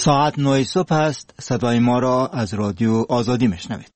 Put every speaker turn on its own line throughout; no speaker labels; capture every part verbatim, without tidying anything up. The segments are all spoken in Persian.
ساعت نه صبح است. صدای ما را از رادیو آزادی میشنوید.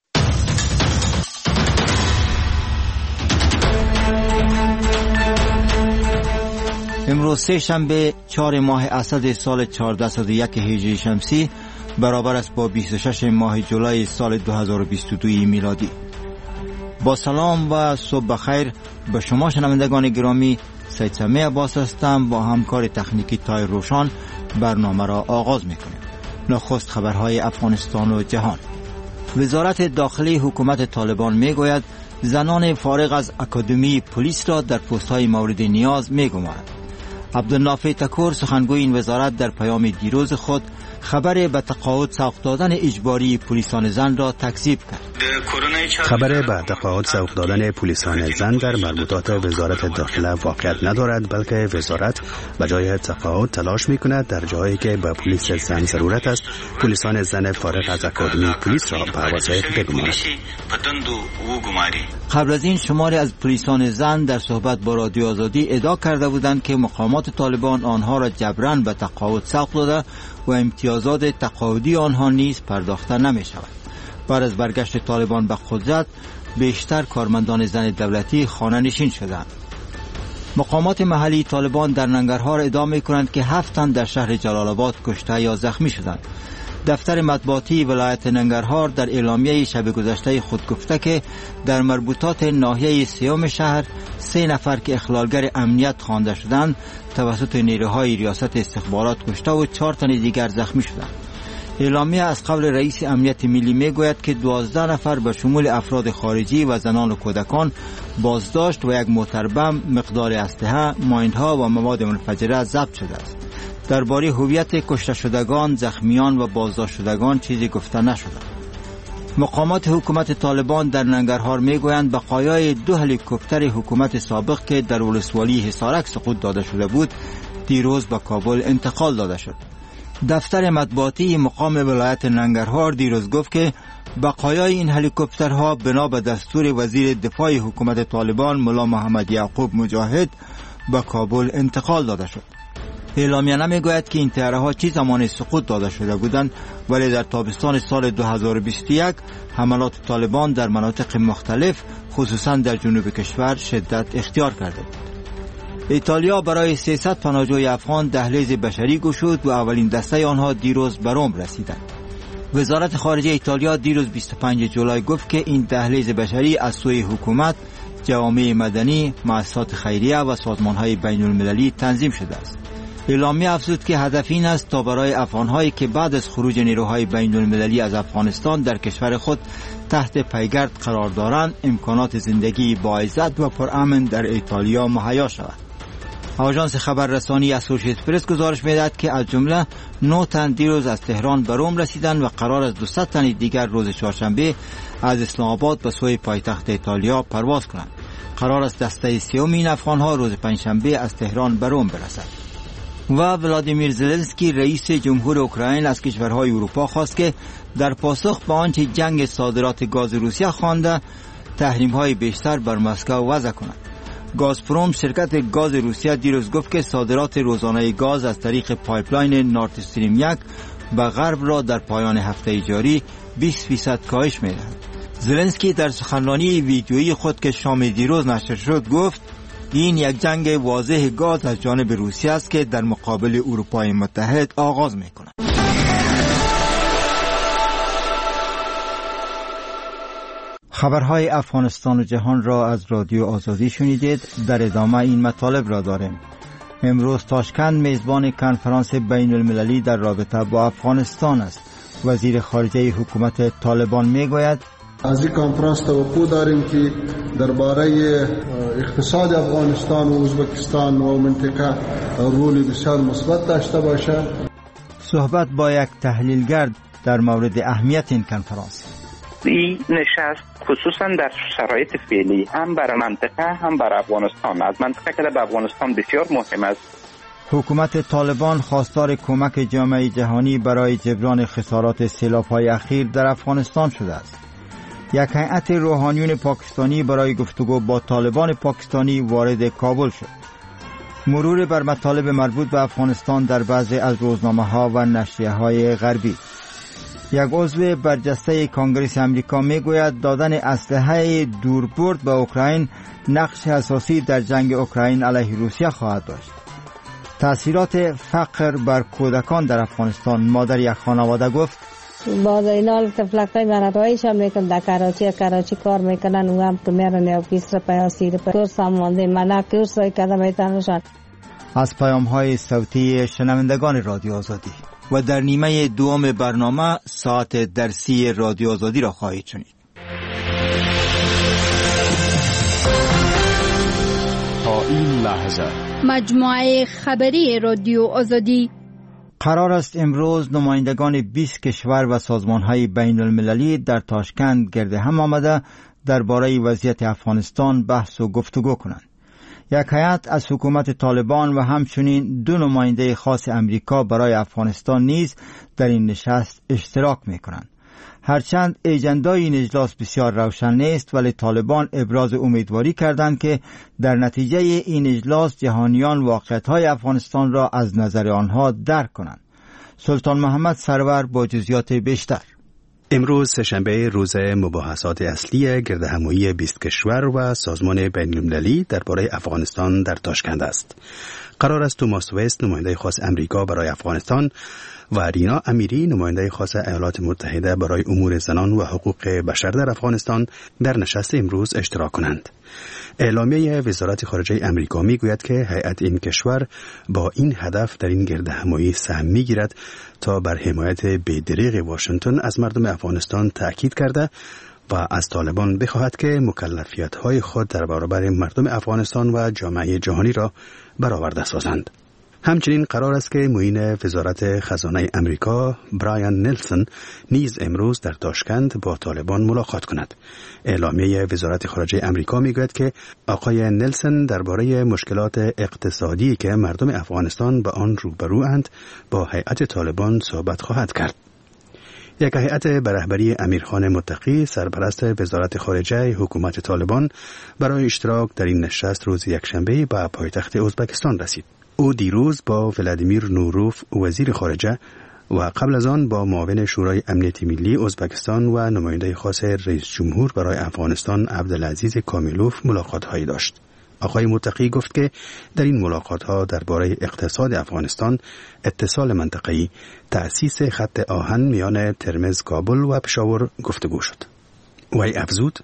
امروز سه شنبه چهار ماه اسد سال چهارصد و یک هجری شمسی برابر است با بیست و شش ماه جولای سال دو هزار و بیست و دو میلادی. با سلام و صبح بخیر به شما شنوندگان گرامی. سید سمیع عباس هستم. با همکار تکنیکی تای روشان برنامه را آغاز میکنیم. نخست خبرهای افغانستان و جهان. وزارت داخلی حکومت طالبان میگوید زنان فارغ از اکادمی پلیس را در پست‌های مورد نیاز میگمارد. عبدالنافع تکور سخنگوی این وزارت در پیام دیروز خود خبر به تقاعد سوق دادن اجباری پلیسان زن را تکذیب کرد.
خبر به تقاعد سوق دادن پلیسان زن در مربوطات وزارت داخله واقعیت ندارد، بلکه وزارت به جای تقاعد تلاش میکند در جایی که به پلیس زن ضرورت است پلیسان زن فارغ از اکادمی پلیس را به وظایف بگمارد.
قبل از این شماری از پلیسان زن در صحبت با رادیو آزادی ادعا کرده بودند که مقامات طالبان آنها را جبراً به تقاعد سوق داده و امتیازات تقاعدی آنها نیز پرداخته نمی شود. بعد از برگشت طالبان به قدرت بیشتر کارمندان زن دولتی خانه نشین شدند. مقامات محلی طالبان در ننگرهار ادعا می کنند که هفت تن در شهر جلال آباد کشته یا زخمی شدند. دفتر مطبوعاتی ولایت ننگرهار در اعلامیه شب گذشته خود گفته که در مربوطات ناحیه سیوم شهر سه نفر که اخلالگر امنیت خوانده شدند توسط نیروهای ریاست استخبارات کشته و چهار تن دیگر زخمی شدند. اعلامیه از قبل رئیس امنیت ملی میگوید که دوازده نفر به شمول افراد خارجی و زنان و کودکان بازداشت و یک موتر بم، مقدار اسلحه، مایندها و مواد منفجره ضبط شده است. درباره هویت کشته شدگان، زخمیان و بازداشت شدگان چیزی گفته نشده. مقامات حکومت طالبان در ننگرهار میگویند بقایای دو هلیکوپتر حکومت سابق که در ولسوالی حصارک سقوط داده شده بود دیروز به کابل انتقال داده شد. دفتر مطبوعاتی مقام ولایت ننگرهار دیروز گفت که بقایای این هلیکوپترها بنا به دستور وزیر دفاع حکومت طالبان ملا محمد یعقوب مجاهد به کابل انتقال داده شد. اعلامیه نمیگوید که این طیاره‌ها چه زمانی سقوط داده شده بودند، ولی در تابستان سال دو هزار و بیست و یک حملات طالبان در مناطق مختلف خصوصا در جنوب کشور شدت اختیار کرده بود. ایتالیا برای سیصد پناهجوی افغان دهلیز بشری گشود و اولین دسته آنها دیروز به روم رسیدند. وزارت خارجه ایتالیا دیروز بیست و پنجم جولای گفت که این دهلیز بشری از سوی حکومت، جوامع مدنی، مؤسسات خیریه و سازمان‌های بین‌المللی تنظیم شده است. اعلامیه افزود که هدف این است تا برای افغان‌هایی که بعد از خروج نیروهای بین‌المللی از افغانستان در کشور خود تحت پیگرد قرار دارند امکانات زندگی باعزت و پرامن در ایتالیا مهیا شود. آژانس خبررسانی اسوشییتد پرس گزارش می‌دهد که از جمله نه تن دیروز از تهران به روم رسیدند و قرار است دویست تن دیگر روز چهارشنبه از اسلام آباد به سوی پایتخت ایتالیا پرواز کنند. قرار است دسته سوم این افغان‌ها روز پنجشنبه از تهران به روم برسد. و ولادیمیر زلنسکی رئیس جمهور اوکراین از کشورهای اروپا خواست که در پاسخ به آنچه جنگ صادرات گاز روسیه خوانده تحریم‌های بیشتر بر مسکو وضع کند. گازپروم شرکت گاز روسیه دیروز گفت که صادرات روزانه گاز از طریق پایپلاین نورد استریم یک به غرب را در پایان هفته جاری بیست فیصد کاهش می‌دهد. زلنسکی در سخنرانی ویدیویی خود که شام دیروز نشر شد گفت این یک جنگ واضح گاز از جانب روسیه است که در مقابل اروپای متحد آغاز می‌کند. خبرهای افغانستان و جهان را از رادیو آزادی شنیدید. در ادامه این مطالب را داریم. امروز تاشکند میزبان کنفرانس بین المللی در رابطه با افغانستان است. وزیر خارجه حکومت طالبان میگوید
از این کنفرانس توقع داریم که درباره اقتصاد افغانستان و ازبکستان و منطقه رولی بسیار مثبت داشته باشه.
صحبت با یک تحلیلگر در مورد اهمیت این کنفرانس.
این نشست خصوصا در شرایط فعلی هم برای منطقه هم برای افغانستان، از منطقه که در افغانستان بسیار مهم است.
حکومت طالبان خواستار کمک جامعه جهانی برای جبران خسارات سیلاب‌های اخیر در افغانستان شده است. یک هیئت روحانیون پاکستانی برای گفتگو با طالبان پاکستانی وارد کابل شد. مرور بر مطالب مربوط به افغانستان در بعضی از روزنامه‌ها و نشریه‌های غربی. یک عضو برجسته کنگره امریکا میگوید دادن اسلحه دوربرد به اوکراین نقش اساسی در جنگ اوکراین علیه روسیه خواهد داشت. تأثیرات فقر بر کودکان در افغانستان. مادر یک خانواده گفت
باز اینا تفلقای مراتایش هم میکن در کراچی کراچی کار میکنن و هم که میرن اوفیس را پیاسی را کورس هم مانده منه کورس رای کده میتنشن.
از پیام های صوتی شنوندگان رادیو آزادی. و در نیمه دوم برنامه ساعت درسی رادیو آزادی را خواهید شنید.
تا این لحظه
مجموعه خبری رادیو آزادی.
قرار است امروز نمایندگان بیست کشور و سازمان‌های بین المللی در تاشکند گرد هم آمده درباره وضعیت افغانستان بحث و گفتگو کنند. یک هیئت از حکومت طالبان و همچنین دو نماینده خاص امریکا برای افغانستان نیز در این نشست اشتراک می‌کنند. هرچند اجندای این اجلاس بسیار روشن نیست، ولی طالبان ابراز امیدواری کردند که در نتیجه این اجلاس جهانیان واقعیت‌های افغانستان را از نظر آنها درک کنند. سلطان محمد سرور با جزئیات بیشتر.
امروز سه‌شنبه روز مباحثات اصلی گردهمایی بیست کشور و سازمان بین المللی درباره افغانستان در تاشکند است. قرار است توماس وست نماینده خاص امریکا برای افغانستان و رینا امیری نماینده خاص ایالات متحده برای امور زنان و حقوق بشر در افغانستان در نشست امروز اشتراک کنند. اعلامیه وزارت خارجه امریکا میگوید که هیئت این کشور با این هدف در این گردهمایی سهم میگیرد تا بر حمایت بی‌دریغ واشنگتن از مردم افغانستان تأکید کرده و از طالبان بخواهد که مکلفیت‌های خود در برابر مردم افغانستان و جامعه جهانی را برآورده سازند. همچنین قرار است که معین وزارت خزانه امریکا برایان نلسون نیز امروز در تاشکند با طالبان ملاقات کند. اعلامیه وزارت خارجه امریکا میگوید که آقای نلسون درباره مشکلات اقتصادی که مردم افغانستان با آن روبروند با هیئت طالبان صحبت خواهد کرد. یک هیئت به رهبری امیرخان متقی سرپرست وزارت خارجه حکومت طالبان برای اشتراک در این نشست روز یکشنبه به پایتخت ازبکستان رسید. او دیروز با ولادیمیر نوروف وزیر خارجه و قبل از آن با معاون شورای امنیت ملی ازبکستان و نماینده خاص رئیس جمهور برای افغانستان عبدالعزیز کامیلوف ملاقات هایی داشت. آقای متقی گفت که در این ملاقات ها درباره اقتصاد افغانستان، اتصال منطقه‌ای، تأسیس خط آهن میان ترمز، کابل و پشاور گفتگو شد. وی افزود: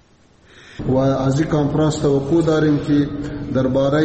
و از این کنفرانس توقع داریم که درباره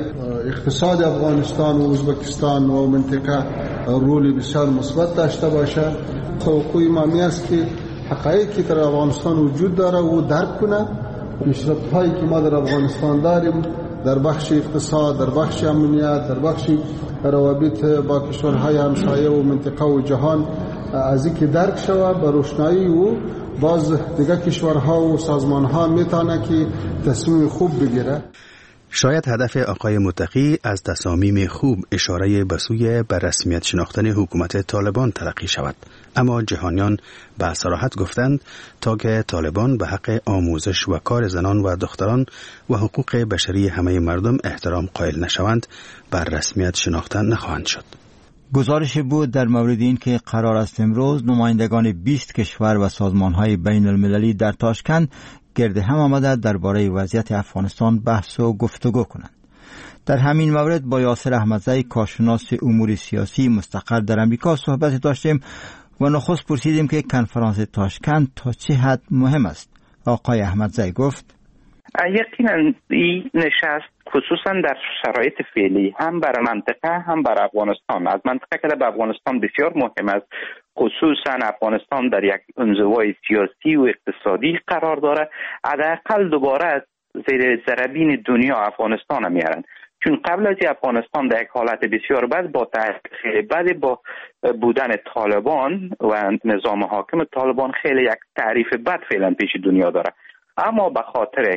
اقتصاد افغانستان و ازبکستان و منطقه رولی بسیار مثبت داشته باشه. توقع ما است که حقایقی در افغانستان وجود داره و درک کنه. پیشرفت‌هایی که ما در افغانستان داریم در بخش اقتصاد، در بخش امنیت، در بخش روابط با کشورهای همسایه و منطقه و جهان از اینکه درک شود به روشنایی و باز دیگه کشورها و سازمانها میتونه که تصمیم خوب بگیره.
شاید هدف آقای متقی از تصامیم خوب اشاره به سوی به رسمیت شناختن حکومت طالبان تلقی شود، اما جهانیان به صراحت گفتند تا که طالبان به حق آموزش و کار زنان و دختران و حقوق بشری همه مردم احترام قائل نشوند بر رسمیت شناختن نخواهند شد.
گزارش بود در مورد این که قرار است امروز نمایندگان بیست کشور و سازمان‌های بین المللی در تاشکند گرد هم آمده درباره وضعیت افغانستان بحث و گفتگو کنند. در همین مورد با یاسر احمدزی کارشناس امور سیاسی مستقر در امریکا صحبت داشتیم و نخست پرسیدیم که کنفرانس تاشکند تا چه حد مهم است. آقای احمدزی گفت:
یقینا این نشست خصوصا در شرایط فعلی هم برای منطقه هم برای افغانستان، از منطقه که در افغانستان بسیار مهم است، خصوصا افغانستان در یک انزوای سیاسی و اقتصادی قرار داره. حداقل دوباره زیر ذره‌بین دنیا افغانستان میارن، چون قبل از افغانستان در یک حالت بسیار بد با خیلی بد با بودن طالبان و نظام حاکم طالبان خیلی یک تعریف بد فعلا پیش دنیا داره. اما به خاطر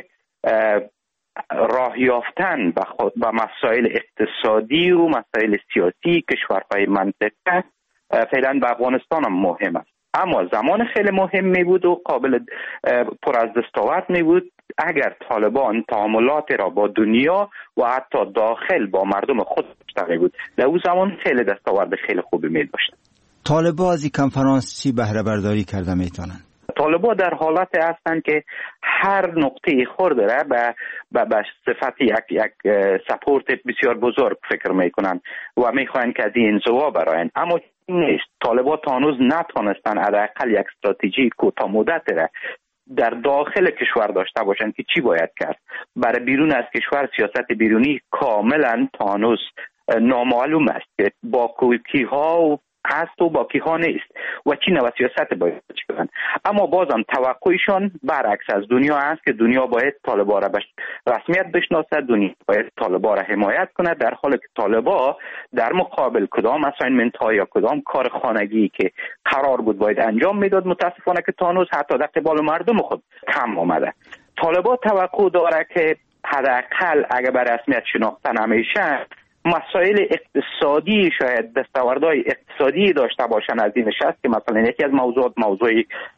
راه یافتن به مسائل اقتصادی و مسائل سیاسی کشورهای منطقه فعلا به افغانستان هم مهم است. اما زمان خیلی مهم می بود و قابل پر از دستاورد می بود اگر طالبان تعاملات را با دنیا و حتی داخل با مردم خود داشته بود، در اون زمان خیلی دستاورد خیلی خوبی می داشت.
طالبان از این کنفرانس چی بهره برداری کرده میتونن؟
طالبان در حالت هستند که هر نقطه خورده را به به صفت یک یک سپورت بسیار بزرگ فکر میکنن و میخواین که از این انزوا براین، اما نیست. طالبان تا هنوز نتونستن حداقل یک استراتژی کوتاه مدت را در داخل کشور داشته باشند که چی باید کرد. برای بیرون از کشور سیاست بیرونی کاملا تا هنوز نامعلوم است که با کیها و هست و با کیها نیست و چی نوع سیاست باید کنند. اما بازم توقعشان برعکس از دنیا است که دنیا باید طالبان را به رسمیت بشناسد، دنیا باید طالبان را حمایت کند، در حالی که طالبان در مقابل کدام اساینمنت ها یا کدام کار خانگی که قرار بود باید انجام میداد، متاسفانه که تا هنوز حتی در قبال مردم خود کم آمده. طالبان توقع داره که حداقل اگر به رسمیت شناخته نمیشن، مسائل اقتصادی شاید دستاوردهای اقتصادی داشته باشن از این نشست، که مثلا یکی از موضوعات موضوع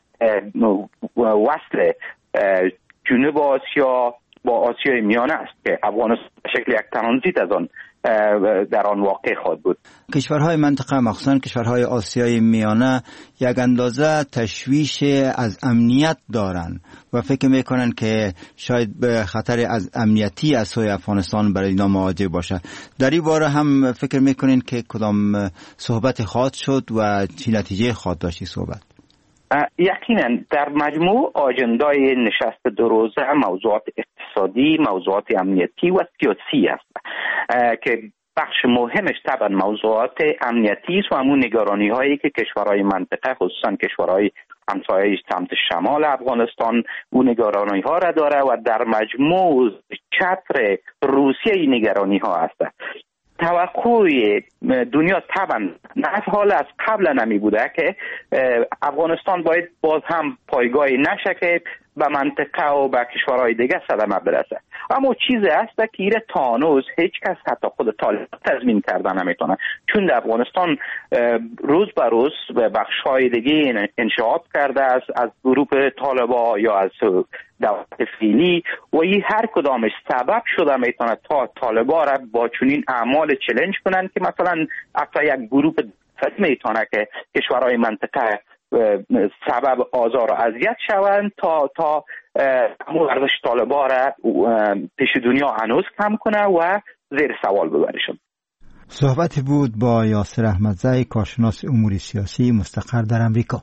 وصل جنوب آسیا با آسیای میانه است که افغانستان به شکل یک ترانزیت از آن در آن واقع خواهد بود.
کشورهای منطقه مخصوصا کشورهای آسیای میانه یک اندازه تشویش از امنیت دارن و فکر میکنن که شاید به خطر از امنیتی از سوی افغانستان برای اینا مواجه باشه. در این باره هم فکر میکنین که کدام صحبت خواهد شد و چی نتیجه خواهد داشت صحبت؟
یقینا در مجموع آجندای نشست دو روزه موضوعات اقتصادی، موضوعات امنیتی و سیاسی است که بخش مهمش طبعا موضوعات امنیتی است و همون نگرانی هایی که کشورهای منطقه خصوصا کشورهای همسایه سمت شمال افغانستان اون نگرانی ها را داره و در مجموع چتر روسیه این نگرانی ها است. توقع دنیا طبعا نه حال از قبل نمی بوده که افغانستان باید باز هم پایگاهی نشه که به منطقه و به کشورهای دیگه صدمه برسه. اما چیزی هست که ایره تا هنوز هیچ کس حتی خود طالبان تضمین کردن نمیتونه، چون در افغانستان روز به روز به بخش‌های دیگه انشعاب کرده است از گروه طالبان یا از دولت فعلی و این هر کدامش سبب شده میتونه تا طالبان را با چنین اعمال چالش کنن که مثلا حتی یک گروه میتونه که کشورهای منطقه سبب آزار و اذیت شوند تا تا ارزش طالبان را پیش دنیا هنوز کم کنه و زیر سوال ببرشن.
صحبتی بود با یاسر احمدزی، کارشناس امور سیاسی مستقر در امریکا.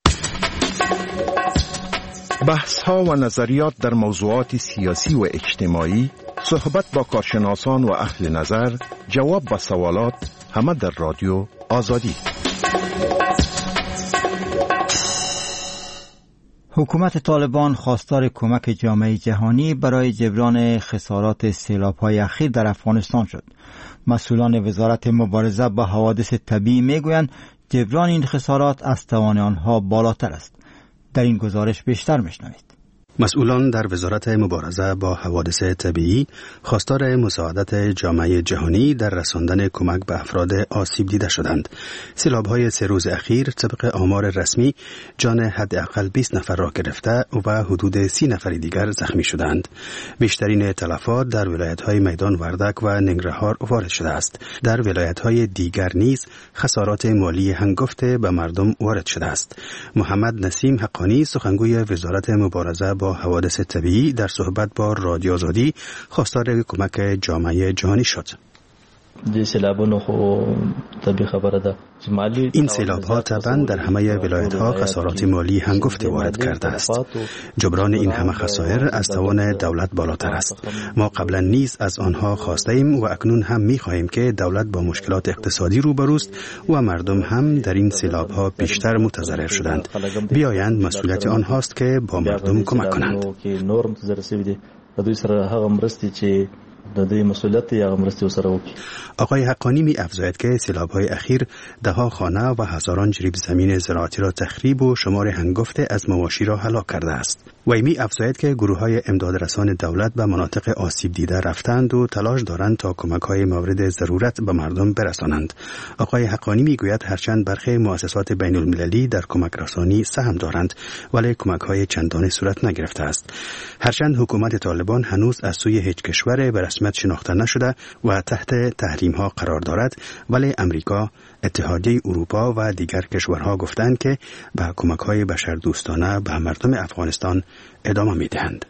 بحث ها و نظریات در موضوعات سیاسی و اجتماعی، صحبت با کارشناسان و اهل نظر، جواب به سوالات، همه در رادیو آزادی.
حکومت طالبان خواستار کمک جامعه جهانی برای جبران خسارات سیلاب‌های اخیر در افغانستان شد. مسئولان وزارت مبارزه با حوادث طبیعی میگویند جبران این خسارات از توان آنها بالاتر است. در این گزارش بیشتر میشنوید.
مسئولان در وزارت مبارزه با حوادث طبیعی خواستار مساعدت جامعه جهانی در رساندن کمک به افراد آسیب دیده شدند. سیلاب‌های سه روز اخیر طبق آمار رسمی جان حداقل بیست نفر را گرفته و حدود سی نفر دیگر زخمی شدند. بیشترین تلفات در ولایت‌های میدان وردک و ننگرهار وارد شده است. در ولایت‌های دیگر نیز خسارات مالی هنگفته به مردم وارد شده است. محمد نسیم حقانی سخنگوی وزارت مبارزه با حوادث طبیعی در صحبت با رادیو آزادی خواستار کمک جامعه جهانی شد. این سیلاب ها طبعا در همه ولایت ها خسارات مالی هنگفته وارد کرده است. جبران این همه خسائر از توان دولت بالاتر است. ما قبلا نیز از آنها خواسته ایم و اکنون هم می خواهیم که دولت با مشکلات اقتصادی روبروست و مردم هم در این سیلاب ها بیشتر متضرر شدند. بیایند مسئولیت آنهاست که با مردم کمک کنند.
د دې مسئولیت یا مرستې سره وکړي.
آقای حقانی می افزاید که سیلاب‌های اخیر دهها خانه و هزاران جریب زمین زراعتی را تخریب و شمار هنگفته از مواشی را هلاک کرده است. ویمی افزاید که گروه های امدادرسان دولت به مناطق آسیب دیده رفتند و تلاش دارند تا کمک های مورد ضرورت به مردم برسانند. آقای حقانی میگوید هرچند برخی مؤسسات بین المللی در کمک رسانی سهم دارند ولی کمک های چندانی صورت نگرفته است. هرچند حکومت طالبان هنوز از سوی هیچ کشور به رسمیت شناخته نشده و تحت تحریم ها قرار دارد، ولی امریکا، اتحادیه اروپا و دیگر کشورها گفتند که به کمک‌های بشردوستانه به مردم افغانستان ادامه می‌دهند.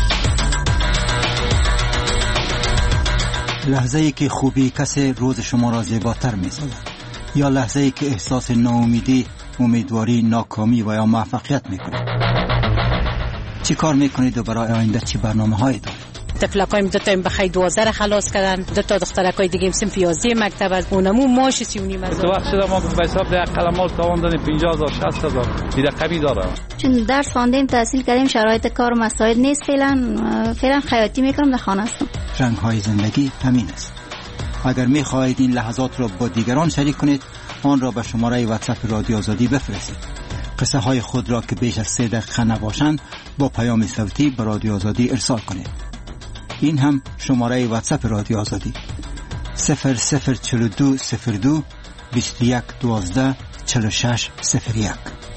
لحظه‌ای که خوبی کسی روز شما را زیباتر می‌سازد، یا لحظه‌ای که احساس ناامیدی، امیدواری، ناکامی و یا موفقیت می‌کنید. چی کار می‌کنید و برای آینده چی برنامه‌هایی دارید؟
تفلکایم دو تا بخای دوازده خلاص کردن، دو تا دخترکای دیگه هم سنف یازده مکتب از اونمو ماش سی و نیم هزار.
تو وقت شده ما به حساب ده قلمال تاوان دادیم پنجاه هزار شصت هزار دیده قبی داره.
چون درس خواندیم تحصیل کردیم شرایط کار مساعد نیست، فعلا فعلا خیاطی میکنم در خانه هستم.
رنگ‌های زندگی همین است. اگر می‌خواهید این لحظات را با دیگران شریک کنید، آن را به شماره واتساپ رادیو آزادی بفرستید. قصه های خود را که بیش از سه دقیقه نباشند با پیام صوتی به رادیو آزادی ارسال کنید. این هم شماره واتساپ رادیو آزادی صفر صفر چهل و دو صفر دو بیست و یک دوازده چهل و شش صفر یک.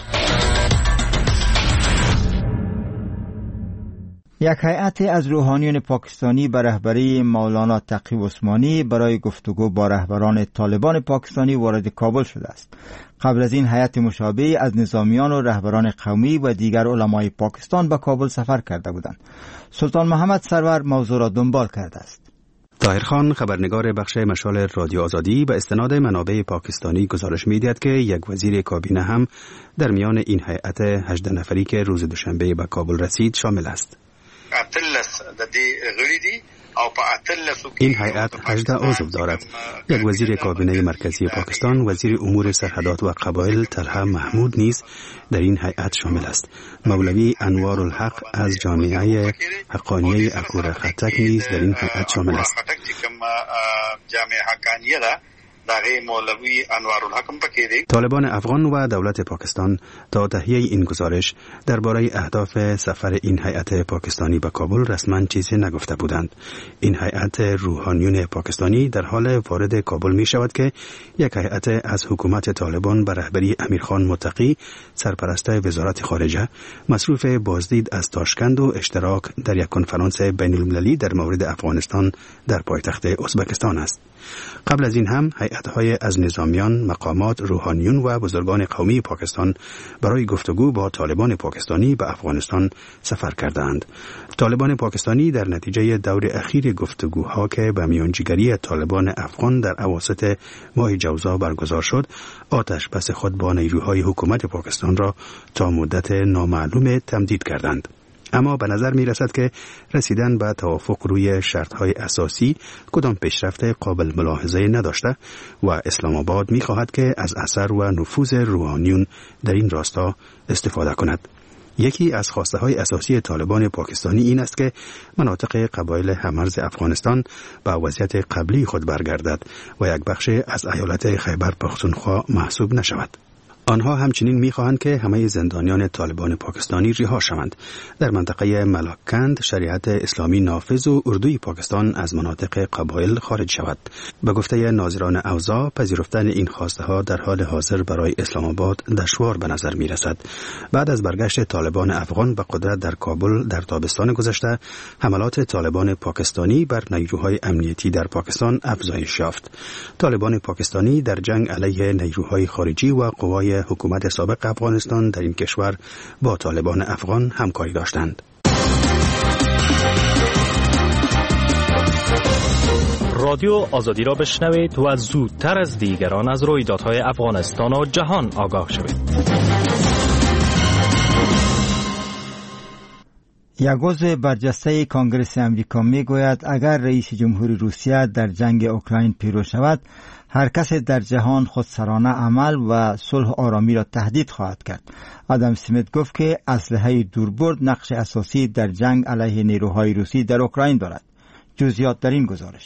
یک هیئت از روحانیون پاکستانی به رهبری مولانا تقی عثمانی برای گفتگو با رهبران طالبان پاکستانی وارد کابل شده است. قبل از این هیئت مشابه از نظامیان و رهبران قومی و دیگر علمای پاکستان به کابل سفر کرده بودند. سلطان محمد سرور موضوع را دنبال کرده است.
طاهر خان، خبرنگار بخش مشال رادیو آزادی، به استناد منابع پاکستانی گزارش می‌دهد که یک وزیر کابینه هم در میان این هیئت هجده نفری که روز دوشنبه به کابل رسید شامل است. این هیئت هجده عضو دارد. یک وزیر کابینه مرکزی پاکستان، وزیر امور سرحدات و قبایل طلحه محمود نیز در این هیئت شامل است. مولوی انوار الحق از جامعه حقانیه اکور خطک نیز در این هیئت شامل است. طالبان افغان و دولت پاکستان تا تهیه این گزارش درباره اهداف سفر این هیئت پاکستانی به کابل رسما چیزی نگفته بودند. این هیئت روحانیون پاکستانی در حال وارد کابل می شود که یک هیئت از حکومت طالبان به رهبری امیرخان متقی، سرپرست وزارت خارجه، مصروف بازدید از تاشکند و اشتراک در یک کنفرانس بین المللی در مورد افغانستان در پایتخت ازبکستان است. قبل از این هم هیئت‌های از نظامیان، مقامات، روحانیون و بزرگان قومی پاکستان برای گفتگو با طالبان پاکستانی به افغانستان سفر کردند. طالبان پاکستانی در نتیجه دور اخیر گفتگوها که به میانجیگری طالبان افغان در اواسط ماه جوزا برگزار شد، آتش بس خود با نیروهای حکومت پاکستان را تا مدت نامعلوم تمدید کردند. اما به نظر می رسد که رسیدن به توافق روی شرطهای اساسی کدام پیشرفت قابل ملاحظه نداشته و اسلام آباد می خواهد که از اثر و نفوذ روحانیون در این راستا استفاده کند. یکی از خواسته های اساسی طالبان پاکستانی این است که مناطق قبایل همرز افغانستان به وضعیت قبلی خود برگردد و یک بخش از ایالت خیبر پختونخوا محسوب نشود. آنها همچنین می‌خواهند که همه زندانیان طالبان پاکستانی رها شوند. در منطقه ملاکند شریعت اسلامی نافذ و اردوی پاکستان از مناطق قبایل خارج شود. به گفته ناظران اوضاع، پذیرفتن این خواسته ها در حال حاضر برای اسلام آباد دشوار به نظر می‌رسد. بعد از برگشت طالبان افغان به قدرت در کابل در تابستان گذشته، حملات طالبان پاکستانی بر نیروهای امنیتی در پاکستان افزایش یافت. طالبان پاکستانی در جنگ علیه نیروهای خارجی و قوای حکومت سابق افغانستان در این کشور با طالبان افغان همکاری داشتند.
رادیو آزادی را بشنوید و زودتر از دیگران از رویدادهای افغانستان و جهان آگاه شوید.
یک عضو برجسته کنگره امریکا میگوید اگر رئیس جمهوری روسیه در جنگ اوکراین پیروز شود، هر کس در جهان خودسرانه عمل و صلح و آرامی را تهدید خواهد کرد. آدم سمیت گفت که اسلحه دوربرد نقش اساسی در جنگ علیه نیروهای روسی در اوکراین دارد. جزئیات در این گزارش.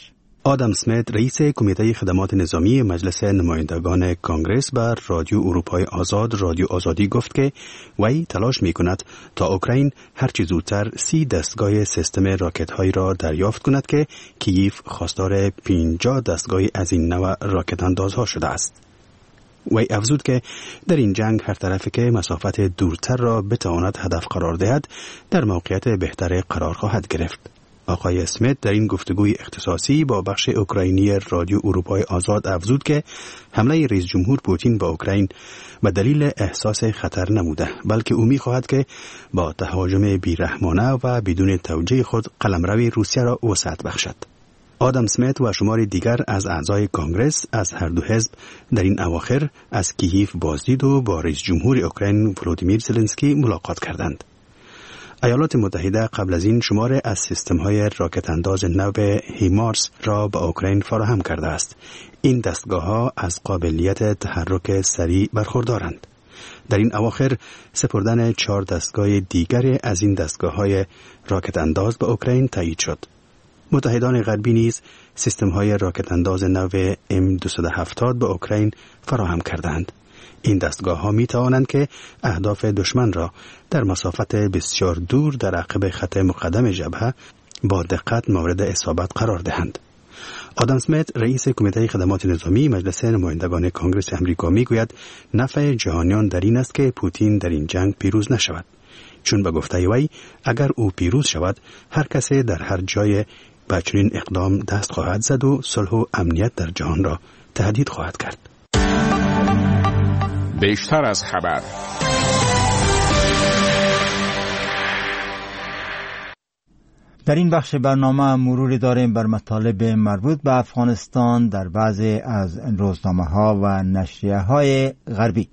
آدم اسمیت رئیس کمیته خدمات نظامی مجلس نمایندگان کانگرس بر رادیو اروپای آزاد رادیو آزادی گفت که وی تلاش می کند تا اوکراین هرچی زودتر سی دستگاه سیستم راکت هایی را دریافت کند که کییف خواستار پنجاه دستگاه از این نوع راکت اندازها شده است. وی افزود که در این جنگ هر طرفی که مسافت دورتر را بتواند هدف قرار دهد در موقعیت بهتر قرار خواهد گرفت. آقای اسمیت در این گفتگوی اختصاصی با بخش اوکراینی رادیو اروپای آزاد افزود که حمله رئیس جمهور پوتین با اوکراین به دلیل احساس خطر نموده، بلکه او می‌خواهد که با تهاجم بیرحمانه و بدون توجیه خود قلمرو روسیه را وسعت بخشد. آدم اسمیت و شمار دیگر از اعضای کانگرس از هر دو حزب در این اواخر از کییف بازدید و با رئیس جمهور اوکراین ولودیمیر زلنسکی ملاقات کردند. ایالات متحده قبل از این شمار از سیستم‌های راکت انداز نو هیمارس را به اوکراین فراهم کرده است. این دستگاه‌ها از قابلیت تحرک سریع برخوردارند. در این اواخر سپردن چهار دستگاه دیگر از این دستگاه‌های راکت انداز به اوکراین تایید شد. متحدان غربی نیز سیستم‌های راکت انداز نو ام دویست و هفتاد به اوکراین فراهم کردند. این دستگاه ها می توانند که اهداف دشمن را در مسافت بسیار دور در عقب خط مقدم جبهه با دقت مورد اصابت قرار دهند. آدم اسمیت رئیس کمیته خدمات نظامی مجلس نمایندگان کانگرس امریکا می گوید نفع جهانیان در این است که پوتین در این جنگ پیروز نشود، چون به گفته وی اگر او پیروز شود هر کسی در هر جای با چنین اقدام دست خواهد زد و صلح و امنیت در جهان را تهدید خواهد کرد.
بیشتر از خبر.
در این بخش برنامه مروری داریم بر مطالب مربوط به افغانستان در بعضی از روزنامه‌ها و نشریه‌های غربی.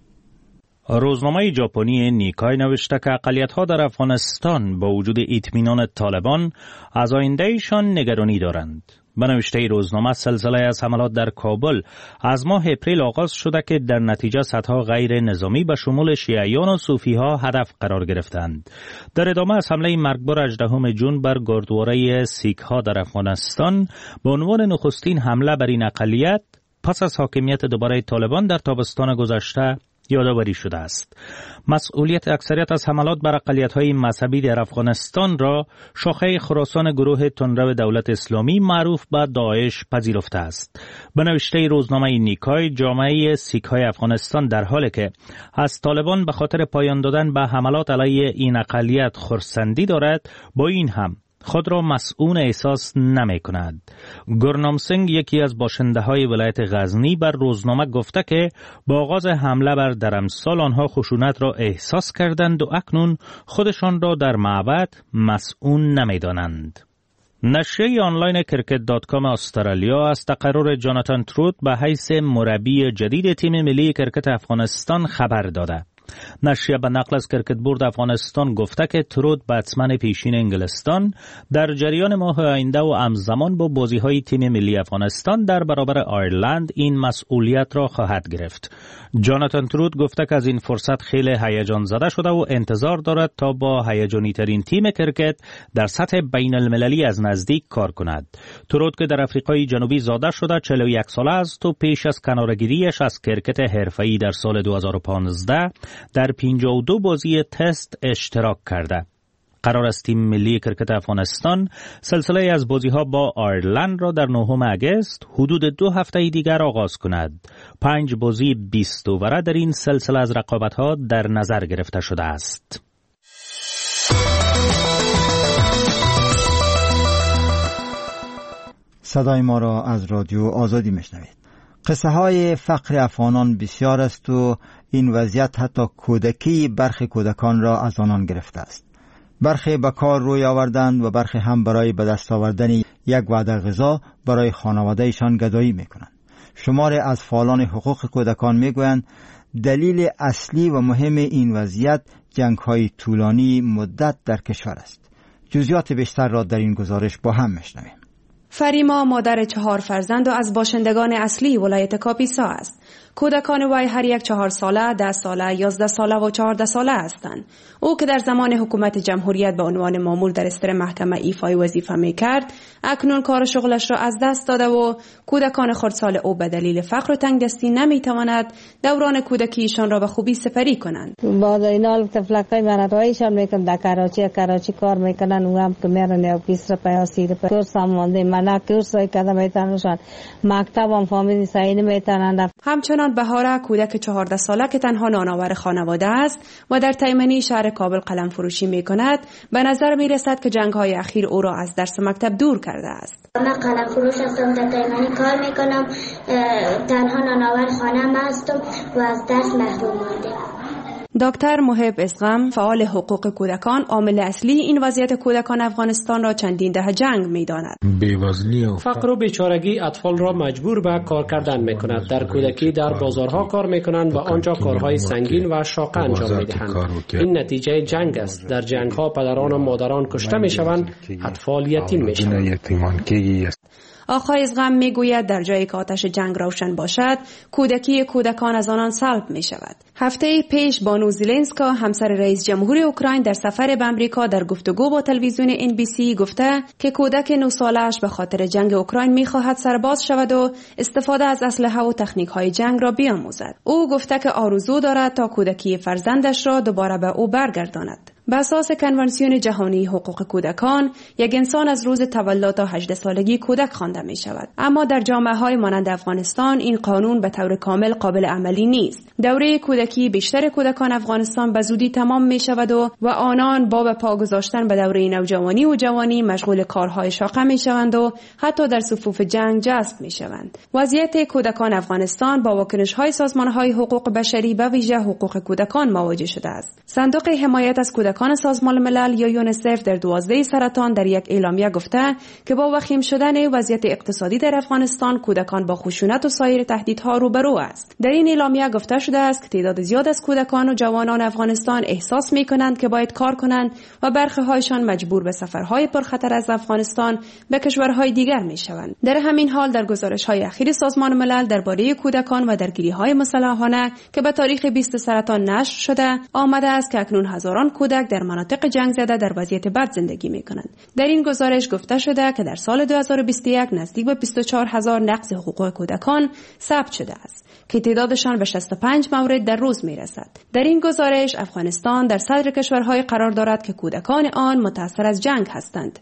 روزنامه ژاپنی نیکای نوشته که اقلیت‌ها در افغانستان با وجود اطمینان طالبان از آینده‌شان نگرانی دارند. به نوشته روزنامه سلسله از حملات در کابل از ماه اپریل آغاز شده که در نتیجه صدها غیر نظامی به شمول شیعیان و صوفی‌ها هدف قرار گرفتند. در ادامه از حمله مرگبار هجدهم ژوئن بر گردواره سیک‌ها در افغانستان به عنوان نخستین حمله بر این اقلیت پس از حاکمیت دوباره طالبان در تابستان گذشته یادآوری شده است. مسئولیت اکثریت از حملات بر اقلیت‌های مذهبی در افغانستان را شاخه خراسان گروه تندرو دولت اسلامی معروف به داعش پذیرفته است. به نوشته روزنامه نیکای، جامعه سیک‌های افغانستان در حالی که از طالبان به خاطر پایان دادن به حملات علیه این اقلیت خرسندی دارد، با این هم خود را مسئول احساس نمی کند. گرنام سنگ، یکی از باشنده های ولایت غزنی، بر روزنامه گفته که با آغاز حمله بر درمسال آنها خشونت را احساس کردند و اکنون خودشان را در معبد مسئول نمی دانند. نشریه آنلاین کرکت دات کام استرالیا از تقرر جاناتان ترود به حیث مربی جدید تیم ملی کرکت افغانستان خبر داده. نشریه به نقل از کرکت بورد افغانستان گفته که ترود بتسمن پیشین انگلستان در جریان ماه آینده و همزمان با بازی‌های تیم ملی افغانستان در برابر آیرلند این مسئولیت را خواهد گرفت. جاناتان ترود گفته که از این فرصت خیلی هیجان زده شده و انتظار دارد تا با هیجانی ترین تیم کرکت در سطح بین المللی از نزدیک کار کند. ترود که در آفریقای جنوبی زاده شده چهل و یک ساله است و پیش از کناره‌گیری‌اش از کرکت حرفه‌ای در سال دو هزار و پانزده در پنجاه و دو بازی تست اشتراک کرده. قرار است تیم ملی کرکت افغانستان سلسله از بازی‌ها با آیرلند را در نهم اگست حدود دو هفته دیگر آغاز کند. پنج بازی بیست اووره در این سلسله از رقابت‌ها در نظر گرفته شده است.
صدای ما را از رادیو آزادی میشنوید. قصه های فقر افغانان بسیار است و این وضعیت حتی کودکی برخی کودکان را از آنان گرفته است. برخی به کار روی آوردند و برخی هم برای به دست آوردن یک وعده غذا برای خانوادهشان گدایی میکنند. شمار از فعالان حقوق کودکان میگویند دلیل اصلی و مهم این وضعیت جنگ های طولانی مدت در کشور است. جزئیات بیشتر را در این گزارش با هم میشنویم.
فریما مادر چهار فرزند و از باشندگان اصلی ولایت کاپیسا است. کودکان وی هر یک چهار ساله، ده ساله، یازده ساله و چهارده ساله هستند. او که در زمان حکومت جمهوریت به عنوان مامور در استر محکمه ایفای وظیفه میکرد، اکنون کار شغلش را از دست داده و کودکان خردسال او به دلیل فقر و تنگدستی نمیتواند دوران کودکیشان را به خوبی سپری کنند.
با اینال طفلکای من رایشان میکنن در کراچی کراچی کار میکنن و هم که میرن یا کیسر پیاسیر پر کورس هم مانده من کورس های کده میتونن مکتب هم فامیلی سعی نمیتونن.
همچنان بهاره کودک چهارده ساله که تنها نانآور خانواده است و در تیمنی شهر کابل قلم فروشی میکند، به نظر میرسد که جنگ های اخیر او را از درس مکتب دور کرده است.
من قلم فروش هستم، در تیمنی کار میکنم، تنها نانآور خانم هستم و از درس محروم ماندم.
دکتر محب اسقم، فعال حقوق کودکان، عامل اصلی این وضعیت کودکان افغانستان را چندین دهه جنگ می‌داند.
بی‌وزنی و فقر و بیچارگی اطفال را مجبور به کار کردن می‌کند. در کودکی در بازارها کار می‌کنند و آنجا کارهای سنگین و شاقه انجام می‌دهند. این نتیجه جنگ است. در جنگ‌ها پدران و مادران کشته می‌شوند، اطفال یتیم می‌شوند.
آقای ازغم میگوید در جایی که آتش جنگ روشن باشد، کودکی کودکان از آنان سلب می شود. هفته پیش بانو زلنسکا، همسر رئیس جمهور اوکراین، در سفر به امریکا در گفتگو با تلویزیون ان بی سی گفته که کودک نه ساله‌اش به خاطر جنگ اوکراین می‌خواهد سرباز شود و استفاده از اسلحه و تکنیک‌های جنگ را بیاموزد. او گفته که آرزو دارد تا کودکی فرزندش را دوباره به او برگرداند. به اساس کنوانسیون جهانی حقوق کودکان، یک انسان از روز تولد تا هجده سالگی کودک خوانده می شود. اما در جامعه‌های مانند افغانستان این قانون به طور کامل قابل عملی نیست. دوره کودکی بیشتر کودکان افغانستان به زودی تمام می شود و و آنان با به پا گذاشتن به دوره نوجوانی و جوانی مشغول کارهای شاقه می شوند و حتی در صفوف جنگ جذب می شوند. وضعیت کودکان افغانستان با واکنش‌های سازمان‌های حقوق بشری به ویژه حقوق کودکان مواجه شده است. صندوق حمایت از کودکان سازمان ملل یا یونیسف در دوازده سرطان در یک اعلامیه گفته که با وخیم شدن وضعیت اقتصادی در افغانستان، کودکان با خشونت و سایر تهدیدها روبرو است. در این اعلامیه گفته شده است که تعداد زیاد از کودکان و جوانان افغانستان احساس می‌کنند که باید کار کنند و برخی‌هایشان مجبور به سفرهای پرخطر از افغانستان به کشورهای دیگر می‌شوند. در همین حال در گزارش‌های اخیر سازمان ملل درباره کودکان و درگیری‌های مسلحانه که به تاریخ بیست سرطان نشر شده، آمده است که اکنون هزاران کودک در مناطق جنگ زده در وضعیت بد زندگی می‌کنند. در این گزارش گفته شده که در سال دو هزار و بیست و یک نزدیک به بیست و چهار هزار نقض حقوق کودکان ثبت شده است که تعدادشان به شصت و پنج مورد در روز می‌رسد. در این گزارش افغانستان در صدر کشورهای قرار دارد که کودکان آن متأثر از جنگ هستند.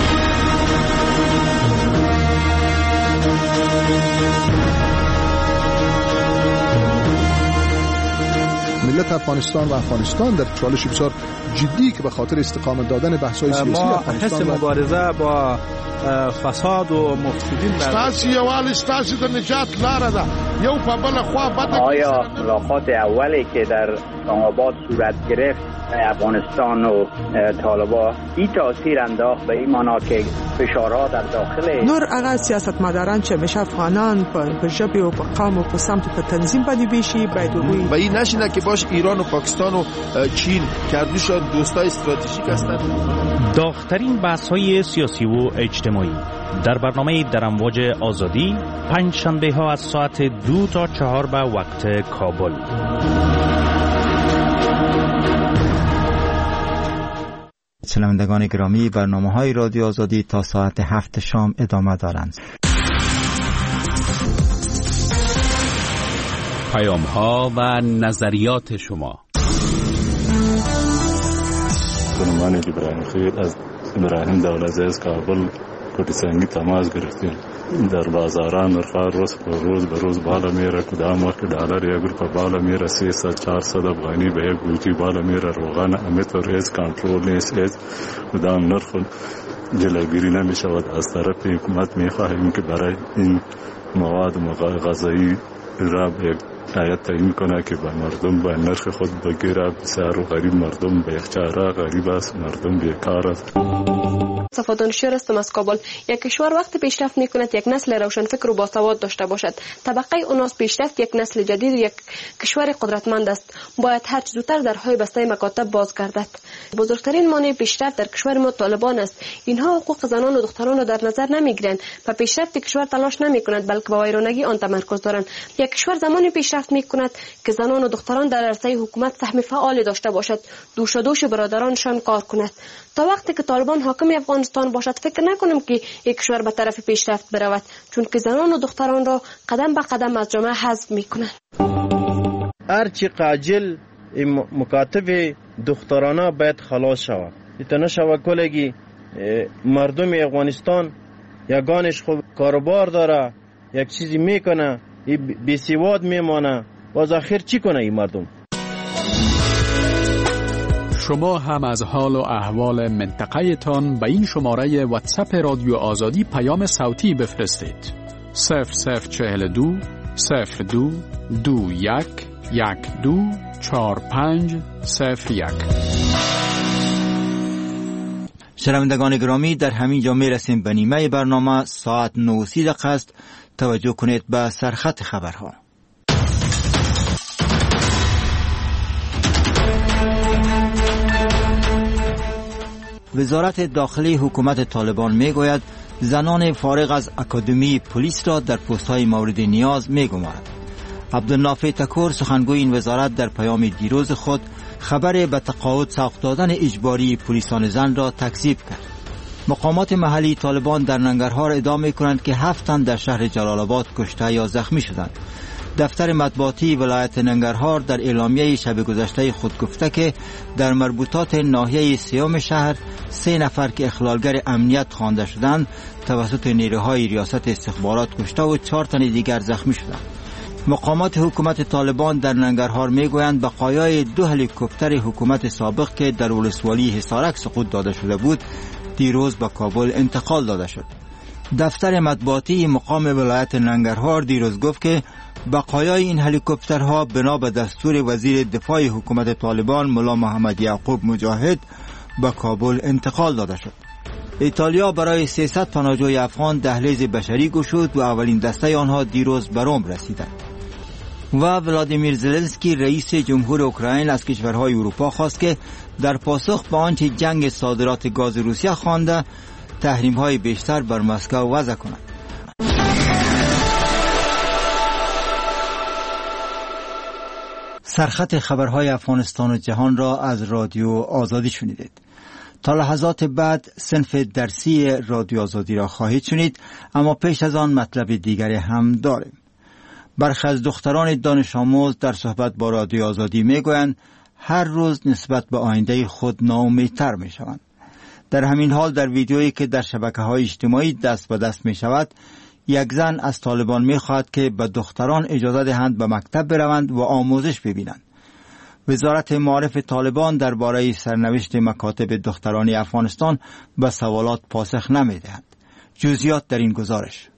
ملت افغانستان و افغانستان در چالش بسیار جدی که به خاطر استقامت دادن بحث‌های سیاسی افغانستان
ما حس مبارزه با فساد و مفسدین
ستاسي یوال ستاسي د نجات لار ده یو په بل خوا بد.
آیا ملاقات اولی که در اسلام‌آباد صورت گرفت افغانستان و طالبان این تاثیر انداخت به این معنا که فشارها در داخل
نور هغه سیاستمداران چې مشه افغانان په ژبه او په قوم او په سمت په تنظیم باندې بشي باید وي
و این نشینه که باش ایران و پاکستان و چین کردوشان دوستای استراتژیک هستند.
داغ‌ترین بحث‌های سیاسی و اجتماعی در برنامه در امواج آزادی پنج شنبه ها از ساعت دو تا چهار به وقت کابل.
شنوندگان گرامی، برنامه های رادیو آزادی تا ساعت هفت شام ادامه دارند.
پیام ها و نظریات شما.
خانمان ابراهیم خیر از ابراهیم دولت از کابل کوټی سنگی تماس گرفتیم. در بازاران نرخ‌ها روز به روز به روز بالا میره. کدام وقت دلار یک روپیه بالا میره، سیصد چهارصد افغانی به یک گوشی بالا میره. روغن امتور از کنترل نیست، از کدام نرخ جلوگیری نمیشود. از طرف حکومت میخواهیم که برای این مواد غذایی را یک آیت تعیین کنه که به مردم به نرخ خود بگیره. بسیار غریب مردم به یک چاره غریب است، مردم بیکار است.
صفا دانشیار هستم از کابل. یک کشور وقتی پیشرفت میکند یک نسل روشنفکر و باسواد داشته باشد. طبقه اوناس پیشرفت یک نسل جدید یک کشور قدرتمند است. باید هر چه زودتر درهای بسته مکاتب باز گردد. بزرگترین مانع پیشرفت در کشور ما طالبان است. اینها حقوق زنان و دختران را در نظر نمیگیرند و پیشرفت کشور تلاش نمیکنند بلکه به ویرانگی آن تمرکز دارند. یک کشور زمانی پیشرفت میکند که زنان و دختران در عرصه حکومت سهم فعال داشته باشد، دوش و دوش برادرانشان کار کند. تا وقتی که طالبان حاکم افغانستان باشد فکر نکنم که یک کشور به طرف پیشرفت برود، چون که زنان و دختران را قدم به قدم از جامعه حذف میکنند.
هرچی قاجل مکاتب دخترانه باید خلاص شود. ایتنا شود کلگی مردم افغانستان یگانش خوب کاروبار داره، یک چیزی میکنه، بیسواد میمانه، باز آخر چی کنه این مردم؟
شما هم از حال و احوال منطقه تان به این شماره واتساپ رادیو آزادی پیام صوتی بفرستید. صفر صفر چهل دو صفر دو دو یک یک دو چهار پنج صفر یک.
شنوندگان گرامی، در همین جا می رسیم به نیمه برنامه. ساعت نه و سی دقیقه است. توجه کنید به سرخط خبرها. وزارت داخلی حکومت طالبان می گوید زنان فارغ از اکادمی پلیس را در پست‌های مورد نیاز می گمارد. عبدالنافع تکور سخنگوی این وزارت در پیام دیروز خود خبر به تقاعد سوق دادن اجباری پلیسان زن را تکذیب کرد. مقامات محلی طالبان در ننگرهار ادعا می‌کنند که هفت تن در شهر جلال آباد کشته یا زخمی شدند. دفتر مطبوعاتی ولایت ننگرهار در اعلامیه شب گذشته خود گفته که در مربوطات ناحیه سیوم شهر سه نفر که اخلالگر امنیت خوانده شدند توسط نیروهای ریاست استخبارات کشته و چهار تن دیگر زخمی شدند. مقامات حکومت طالبان در ننگرهار میگویند بقایای دو هلیکوپتر حکومت سابق که در ولسوالی حصارک سقوط داده شده بود دیروز به کابل انتقال داده شد. دفتر مطبوعاتی مقام ولایت ننگرهار دیروز گفت که بقایای این هلیکوپترها بنا به دستور وزیر دفاع حکومت طالبان ملا محمد یعقوب مجاهد به کابل انتقال داده شد. ایتالیا برای سیصد پناهجوی افغان دهلیز بشری گشود و اولین دسته آنها دیروز به روم رسیدند. و ولادیمیر زلنسکی رئیس جمهور اوکراین از کشورهای اروپا خواست که در پاسخ به آنچه جنگ صادرات گاز روسیه خوانده تحریم‌های بیشتر بر مسکو وضع کند. سرخط خبرهای افغانستان و جهان را از رادیو آزادی شنیدید. تا لحظات بعد صنف درسی رادیو آزادی را خواهید شنید، اما پیش از آن مطلب دیگری هم داریم. برخی از دختران دانش آموز در صحبت با رادیو آزادی میگویند هر روز نسبت به آینده خود ناامیدتر می شوند. در همین حال در ویدیویی که در شبکه‌های اجتماعی دست به دست می شود، یک زن از طالبان می خواهد که به دختران اجازه دهند به مکتب بروند و آموزش ببینند. وزارت معارف طالبان درباره سرنوشت مکاتب دختران افغانستان به سوالات پاسخ نمی دهند. جزئیات در این گزارش.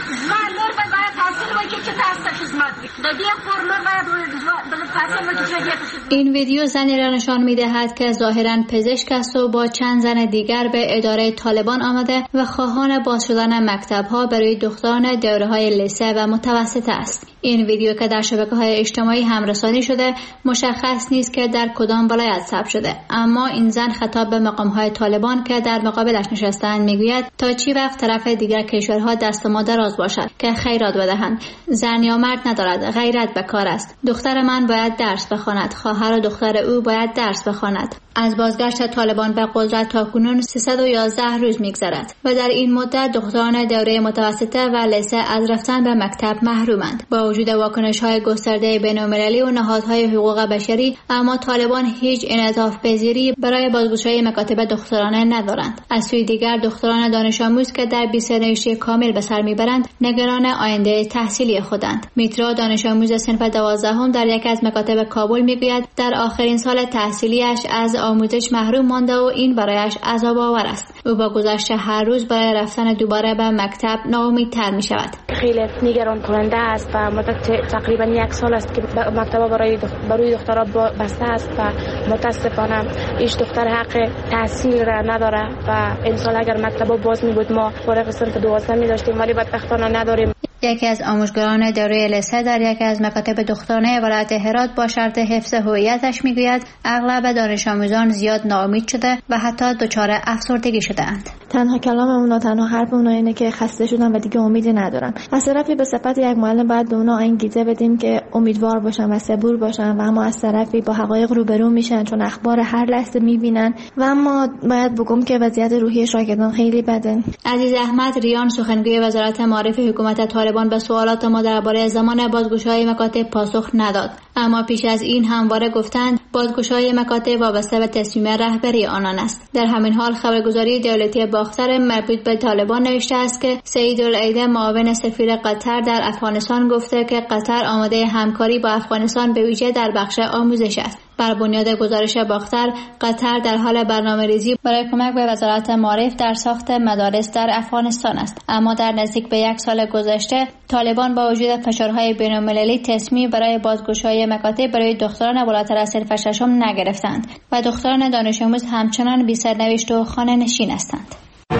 این ویدیو زنی را نشان می دهد که ظاهراً پزشک است و با چند زن دیگر به اداره طالبان آمده و خواهان باز شدن مکتب ها برای دختران دوره های لیسه و متوسطه است. این ویدیو که در شبکه های اجتماعی هم رسانی شده مشخص نیست که در کدام ولایت ثبت شده، اما این زن خطاب به مقام های طالبان که در مقابلش نشستند میگوید تا چی وقت طرف دیگر کشورها دست ما دراز باشد که خیرات بدهند. زن یا مرد ندارد، غیرت به کار است. دختر من باید درس بخواند، خواهر و دختر او باید درس بخواند. از بازگشت طالبان به قدرت تاکنون سیصد و یازده روز میگذرد و در این مدت دختران دوره متوسطه و لیسه از رفتن به مکتب محرومند. با وجود واکنش‌های گسترده بین‌المللی و نهادهای حقوق بشری، اما طالبان هیچ انعطاف پذیری برای بازگشایی مکاتب دخترانه ندارند. از سوی دیگر دختران دانش آموز که در بی‌سرنوشتی کامل به سر میبرند نگران آینده تحصیلی خودند. میترا دانش آموز صنف دوازدهم در یک از مکاتب کابل میگوید در آخرین سال تحصیلیش از آموزش محروم مانده و این برایش عذاب آور است. او با گذشت هر روز برای رفتن دوباره به مکتب ناامیدتر می شود.
خیلی نگران کننده است و مدت تقریبا یک سال است که مکتب برای برای دخترها بسته است و متاسفانه هیچ دختر حق تحصیل را نداره و این سال اگر مکتب باز می بود ما فارغ صنف دوازده می داشتیم ولی بدبختانه نداریم.
یکی از آموزگاران دوره لسه در یکی از مکاتب دخترانه ولایت هرات با شرط حفظ هویتش میگوید اغلب دانش آموزان زیاد ناامید شده و حتی دچار افسردگی شده‌اند.
تنها کلام اونا، تنها حرف اونا اینه که خسته شدن و دیگه امیدی ندارن. از طرفی به صفت یک معلم باید به اونا انگیزه بدیم که امیدوار باشن و صبور باشن و اما از طرفی با حقایق روبرو میشن چون اخبار هر لحظه میبینن و اما باید بگم که وضعیت روحی شاگردان خیلی بده.
عزیز احمد ریان سخنگوی وزارت معارف حکومت طالبان به سوالات ما درباره زمان بازگشایی مکاتب پاسخ نداد، اما پیش از این همواره گفتند بازگشایی مکاتب وابسته به تصمیم رهبری آنان است. در همین حال خبرگزاری دولتی باختر مربوط به طالبان نوشته است که سعید العیده معاون سفیر قطر در افغانستان گفته که قطر آماده همکاری با افغانستان به ویژه در بخش آموزش است. بر بنیاد گزارش باختر، قطر در حال برنامه‌ریزی برای کمک به وزارت معارف در ساخت مدارس در افغانستان است، اما در نزدیک به یک سال گذشته طالبان با وجود فشارهای بین‌المللی تصمیم برای بازگشایی مکاتب برای دختران بالاتر از صنف ششم نگرفتند و دختران دانش آموز همچنان بی سرنوشت و خانه نشین هستند.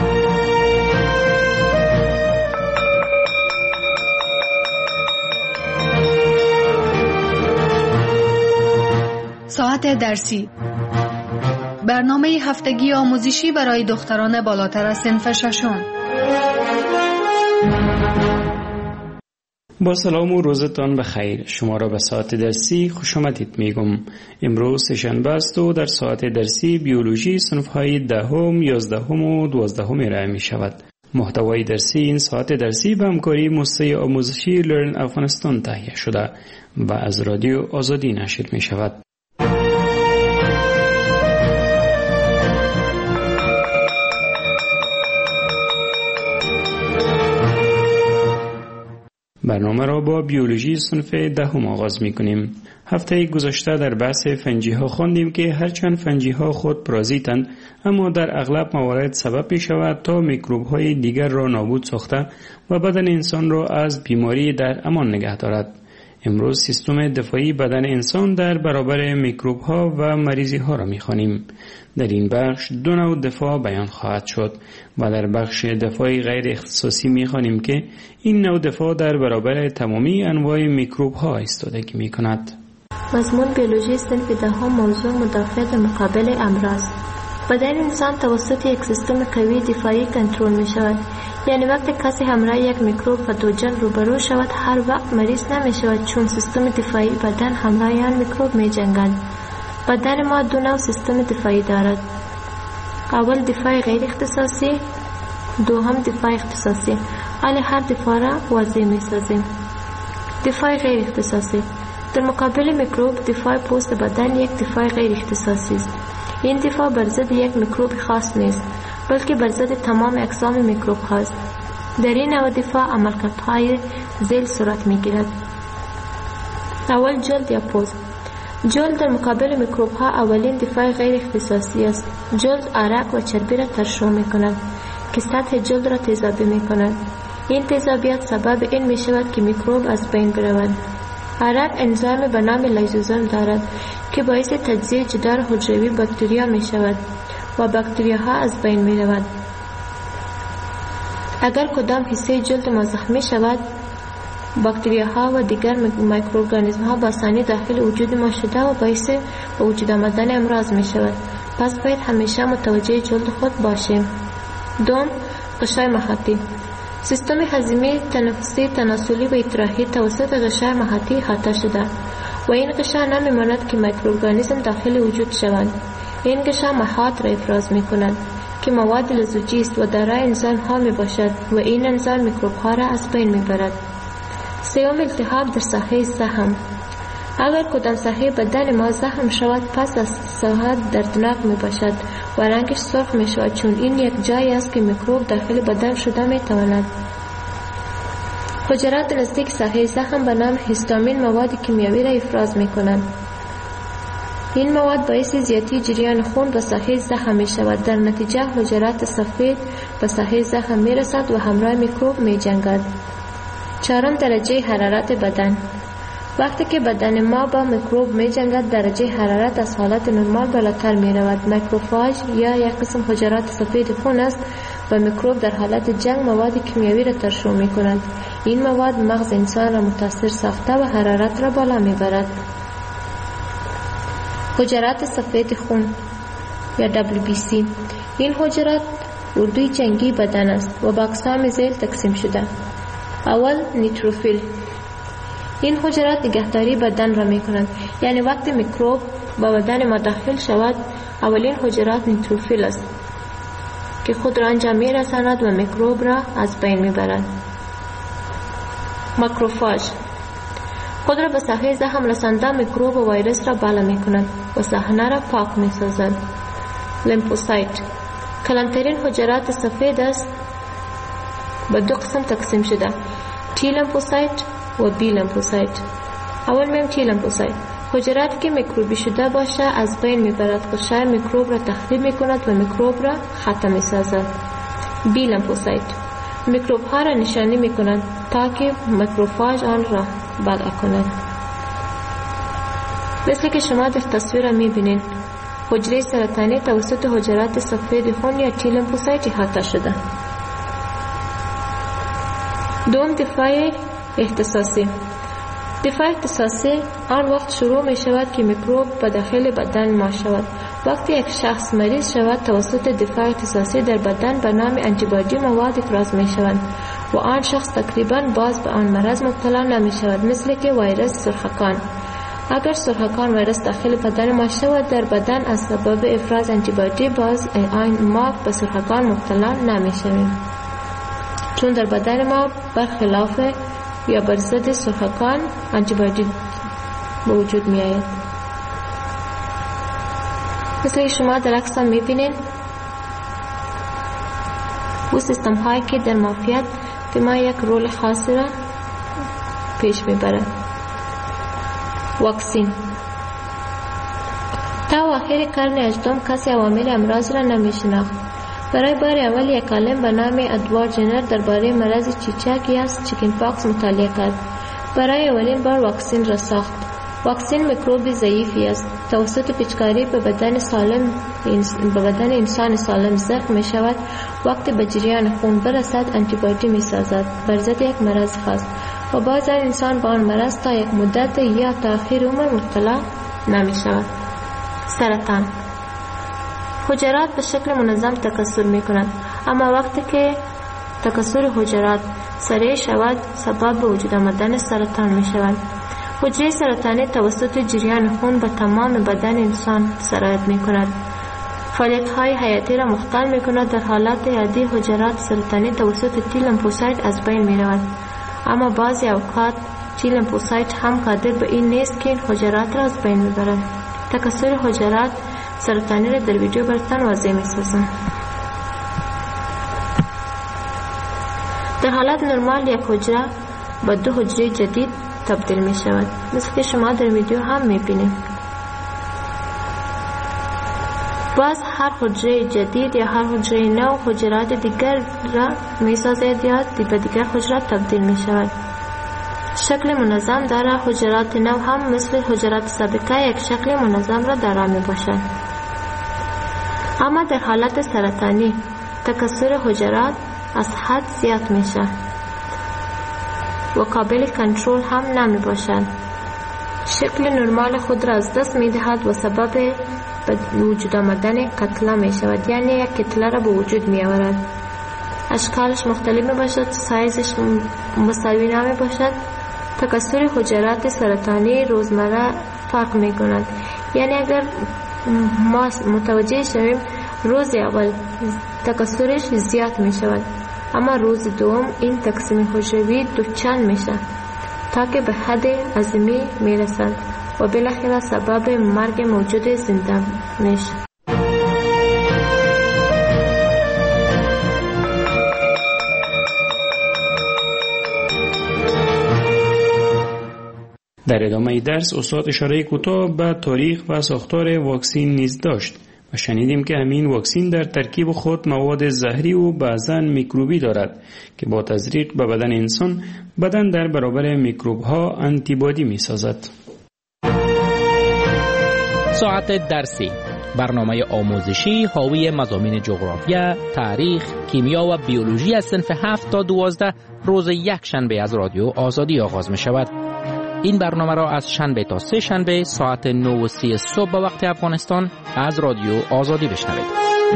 ساعت درسی، برنامه هفتگی آموزشی برای دختران بالاتر از صنف ششم.
با سلام و روزتان بخیر. شما را به ساعت درسی خوش آمدید میگم. امروز سه‌شنبه است و در ساعت درسی بیولوژی صنف‌های دهم، یازدهم و دوازدهم ارائه می شود. محتوای درسی این ساعت درسی به همکاری مؤسسه آموزشی لرن افغانستان تهیه شده و از رادیو آزادی نشر می شود. برنامه را با بیولوژی صنف دهم آغاز می کنیم. هفته گذشته در بحث فنجی ها خواندیم که هرچند فنجی ها خود پارازیتند اما در اغلب موارد سبب می شود تا میکروب های دیگر را نابود ساخته و بدن انسان را از بیماری در امان نگه دارد. امروز سیستم دفاعی بدن انسان در برابر میکروب ها و مریضی ها را می خوانیم. در این بخش دو نوع دفاع بیان خواهد شد و در بخش دفاع غیر اختصاصی می خوانیم که این نوع دفاع در برابر تمامی انواع میکروب ها ایستادگی می کند.
مضمون بیولوژی صنف دهم موضوع مدافعت مقابل امراض. بدن انسان توسط یک سیستم قوی دفاعی کنترل می شود. یعنی وقتی کسی همراه یک میکروب پاتوژن روبرو شود هر وقت مریض نمی شود چون سیستم دفاعی بدن همراه آن میکروب می جنگد. بدن ما دو نوع سیستم دفاعی دارد. اول دفاع غیر اختصاصی، دوم دفاع اختصاصی. حالا هر دفاع را واضح می سازیم. دفاع غیر اختصاصی در مقابل میکروب دفاع پوست بدن یک دفاع غیر اختصاصی است. این دفاع بر ضد یک میکروب خاص نیست بلکه بر ضد تمام اقسام میکروب هاست. در این نوع دفاع عملکردهای ذیل صورت میگیرد. اول جلد یا پوست. جلد در مقابل میکروب ها اولین دفاع غیر اختصاصی است. جلد عرق و چربی را ترشح میکند که سطح جلد را تیزابی میکند. این تیزابیت سبب این میشود که میکروب از بین برود. عرق انزیم به نام لیزوزوم دارد که باعث تجزیه جدار حجروی باکتریا می شود و باکتریاها از بین می رود. اگر کدام حصه جلد ما زخمی شود باکتریاها و دیگر میکروارگانیسم ها با آسانی داخل وجود ما شده و باعث به وجود آمدن امراض می شود. پس باید همیشه متوجه جلد خود باشیم. دوم، غشای محیطی. سیستم هضمی، تنفسی، تناسلی و ادراحی توسط غشای محیطی احاطه شده و این غشا نمی‌ماند که میکروارگانیسم داخل وجود شوند. این غشا محیط را افراز می‌کند که مواد لزوجی است و دارای انزیم ها میباشد و این انزیم میکروب ها را از بین میبرد. سوم، التهاب در ساحه زخم. اگر کدام ساحه بدن ما زخم شود پس از ساحه دردناک می باشد و رنگش سرخ می شود چون این یک جایی است که میکروب داخل بدن شده می تواند. حجرات نزدیک ساحه زخم به نام هیستامین مواد کیمیایی را افراز می کنند. این مواد باعث زیادی جریان خون به ساحه زخم می شود. در نتیجه حجرات سفید به ساحه زخم می رسد و همراه میکروب می جنگد. چهارم، درجه حرارت بدن. وقتی که بدن ما با میکروب می جنگد، درجه حرارت از حالت نرمال بالاتر می رود. ماکروفاژ یا یک قسم حجرات سفید خون است و میکروب در حالت جنگ مواد کیمیایی را ترشح می کنند. این مواد مغز انسان را متاثر ساخته و حرارت را بالا می برد. حجرات سفید خون یا دبلیو بی سی. این حجرات اردوی جنگی بدن است و به اقسام ذیل تقسیم شده. اول، نیتروفیل. این حجرات نگهداری بدن را می کنند، یعنی وقتی میکروب با بدن ما داخل شود، اولین حجرات نیتروفیل است که خود را انجام می رساند و میکروب را از بین می برد. ماکروفاژ خود را به ساحه زخم رسانده میکروب و ویروس را بالا می کند و صحنه را پاک می سازد. لیمفوسایت کلانترین حجرات سفید است، به دو قسم تقسیم شده: تی لیمفوسایت و بی لیمفوسایت. اول میم تی لیمفوسایت. حجراتی که میکروبی شده باشه از بین میبرد، غشای میکروب را تخریب میکند و میکروب را ختم میسازد. بی لیمفوسایت میکروب ها را نشانی میکنند تا که ماکروفاژ آن را بلع کند. مثل که شما در تصویر میبینید، حجره سرطانی توسط حجرات سفید خون یا تی لیمفوسایت احاطه شده. دوم، دفاع اختصاصی. دفاع اختصاصی آن وقت شروع می شود که میکروب به داخل بدن ما شود. وقتی یک شخص مریض شود، توسط دفاع اختصاصی در بدن به نام آنتیبادی مواد افراز می شوند و آن شخص تقریبا باز به آن مرض مبتلا نمی شود، مثل که ویروس سرخکان. اگر سرخکان ویروس داخل بدن ما شود، در بدن از سبب افراز آنتیبادی باز ما به سرخکان مبتلا نمی شویم، چون در بدن ما برخلاف یا بر ضد سرخکان آنتیبادی به وجود می آید. مثل شما در عکس می بینید، او سیستم هایی که در معافیت ما یک رول خاصی را پیش می برد. واکسین. تا آخر قرن هجدهم کسی عوامل امراض را نمی شناخت. برای بار اول یک عالم به نام ادوارد جنر درباره مرض چیچک یا چیکن پاکس مطالعه کرد. برای اولین بار واکسین را ساخت. واکسین میکروبی ضعیفی است. توسط پیچکاری به بدن سالم به بدن انسان سالم زخم می شود. وقتی به جریان خون برسد، آنتیبادی می سازد بر ضد یک مرض خاص و باز انسان با آن مرض تا یک مدت یا تا آخر عمر مبتلا نمی شود. سرطان. حجرات به شکل منظم تکثر می کنند، اما وقتی که تکثر حجرات سریع شود، سبب به وجود آمدن سرطان می شود. حجره سرطانی توسط جریان خون به تمام بدن انسان سرایت می کند. فعالیت های حیاتی را مختل می کند. در حالت عادی حجرات سرطانی توسط تی لیمفوسایت از بین می رود، اما بعضی اوقات تی لیمفوسایت هم قادر به این نیست که این حجرات را از بین می برد. تکثر حجرات سرطانی را در ویدیو براتان واضح می سازم. در حالت نرمال یک حجره با دو حجره جدید تبدیل می شود، مثل که شما در ویدیو هم می بینید. باز هر حجره جدید یا هر حجره نو حجرات دیگر را می سازد یا به دیگر حجرات تبدیل می شود. شکل منظم دارد. حجرات نو هم مثل حجرات سابقه یک شکل منظم را دارا می باشد. اما در حالت سرطانی تکثر حجرات از حد زیاد می شود و قابل کنترل هم نمی باشد. شکل نرمال خود را از دست می دهد و سبب به وجود آمدن کتله می شود، یعنی یک کتله را به وجود می آورد. اشکالش مختلف می باشد، سایزش مساوی نمی باشد. تکثر حجرات سرطانی روزمره فرق می کند، یعنی اگر ما متوجه شویم روز اول تکثرش زیاد می شود، اما روز دوم این تقسیم حجروی دو چند می شود تا که به حد عظیمی می رسد و بالاخره سبب مرگ موجود زنده می شود.
در ادامه درس استاد اشاره کوتاه به تاریخ و ساختار واکسین نیز داشت و شنیدیم که همین واکسین در ترکیب خود مواد زهری و بعضاً میکروبی دارد که با تزریق به بدن انسان بدن در برابر میکروب ها آنتیبادی می سازد.
ساعت درسی، برنامه آموزشی حاوی مضامین جغرافیا، تاریخ، کیمیا و بیولوژی از صنف هفت تا دوازده روز یک شنبه از رادیو آزادی آغاز می شود. این برنامه را از شنبه تا سه شنبه ساعت نه و سی صبح به وقت افغانستان از رادیو آزادی بشنوید.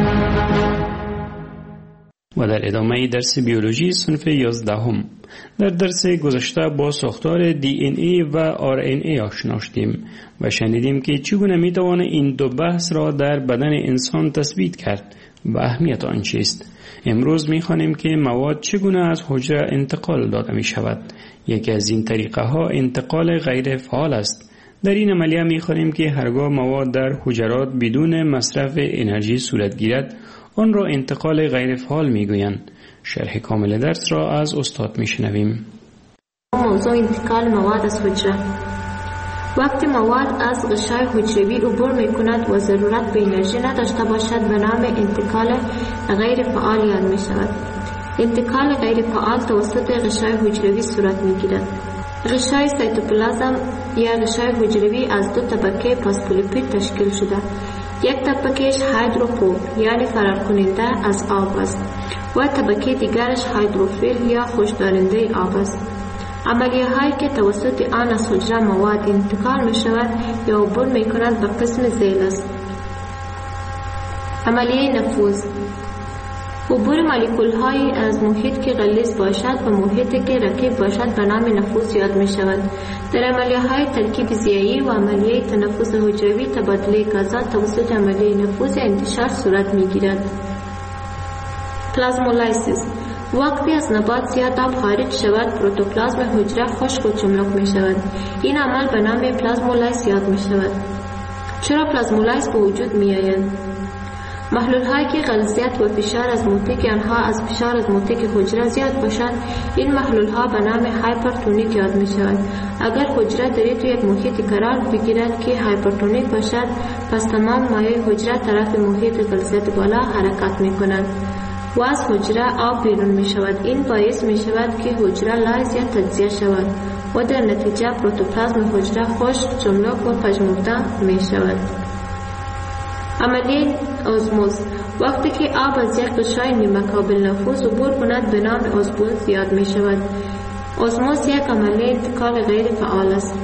و در ادامه درس بیولوژی صنف یازدهم، در درس گذشته با ساختار دی این ای و آر ان ای آشنا شدیم و شنیدیم که چگونه می توان این دو بحث را در بدن انسان تثبیت کرد و اهمیت آن چیست. امروز می خوانیم که مواد چگونه از حجره انتقال داده می شود. یکی از این طریقه ها انتقال غیر فعال است. در این عملیه می خوانیم که هرگاه مواد در حجرات بدون مصرف انرژی صورت گیرد آن را انتقال غیر فعال می گویند. شرح کامل درس را از استاد می شنویم.
موضوع انتقال مواد از حجره. وقتی مواد از غشای حجروی عبور می کند و ضرورت به انرژی نداشته باشد به نام انتقال غیر فعال یاد می شود. انتقال غیر فعال توسط غشای حجروی صورت می گیرد. غشای سایتوپلازم یا غشای حجروی از دو طبقه فسفولیپید تشکیل شده. یک طبقهش هیدروفوب یعنی فرار کننده از آب است و طبقه دیگرش هیدروفیل یا خوشدارنده آب است. عملیه هایی که توسط آن از حجره مواد انتقال می شود یا عبور می کند به قسم ذیل است. عملیه نفوذ، عبور مولکول های از محیط که غلیظ باشد و محیطی که رقیق باشد به نام نفوذ یاد می شود. در عملیه های ترکیب ضیایی و عملیه تنفس حجروی تبادله غازات توسط عملیه نفوذ انتشار صورت می گیرد. پلازمولایسیس، وقتی از نبات زیاد آب خارج شود پروتوپلازم حجره خشک و چملک می شود. این عمل به نام پلازمولایس یاد می شود. چرا پلازمولایس به وجود می آید؟ محلول هایی که غلیظیت و فشار از موتیک آنها از فشار از موتیک حجره زیاد باشند این محلول ها به نام هایپرتونیک یاد می شود. اگر حجره داری تو یک محیط قرار بگیرد که هایپرتونیک باشد پس تمام مایع حجره طرف محیط غلیظیت بالا حرکت می کنند و از حجره آب بیرون می شود. این باعث می شود که حجره لایز یا تجزیه شود و در نتیجه پروتوپلازم حجره خشک، چملک و پژمرده می شود. عملیه ازموز، وقتی که آب از یک غشای نیمه قابل نفوذ عبور کند به نام ازموز یاد می شود. ازموز یک عملیه انتقال غیر فعال است.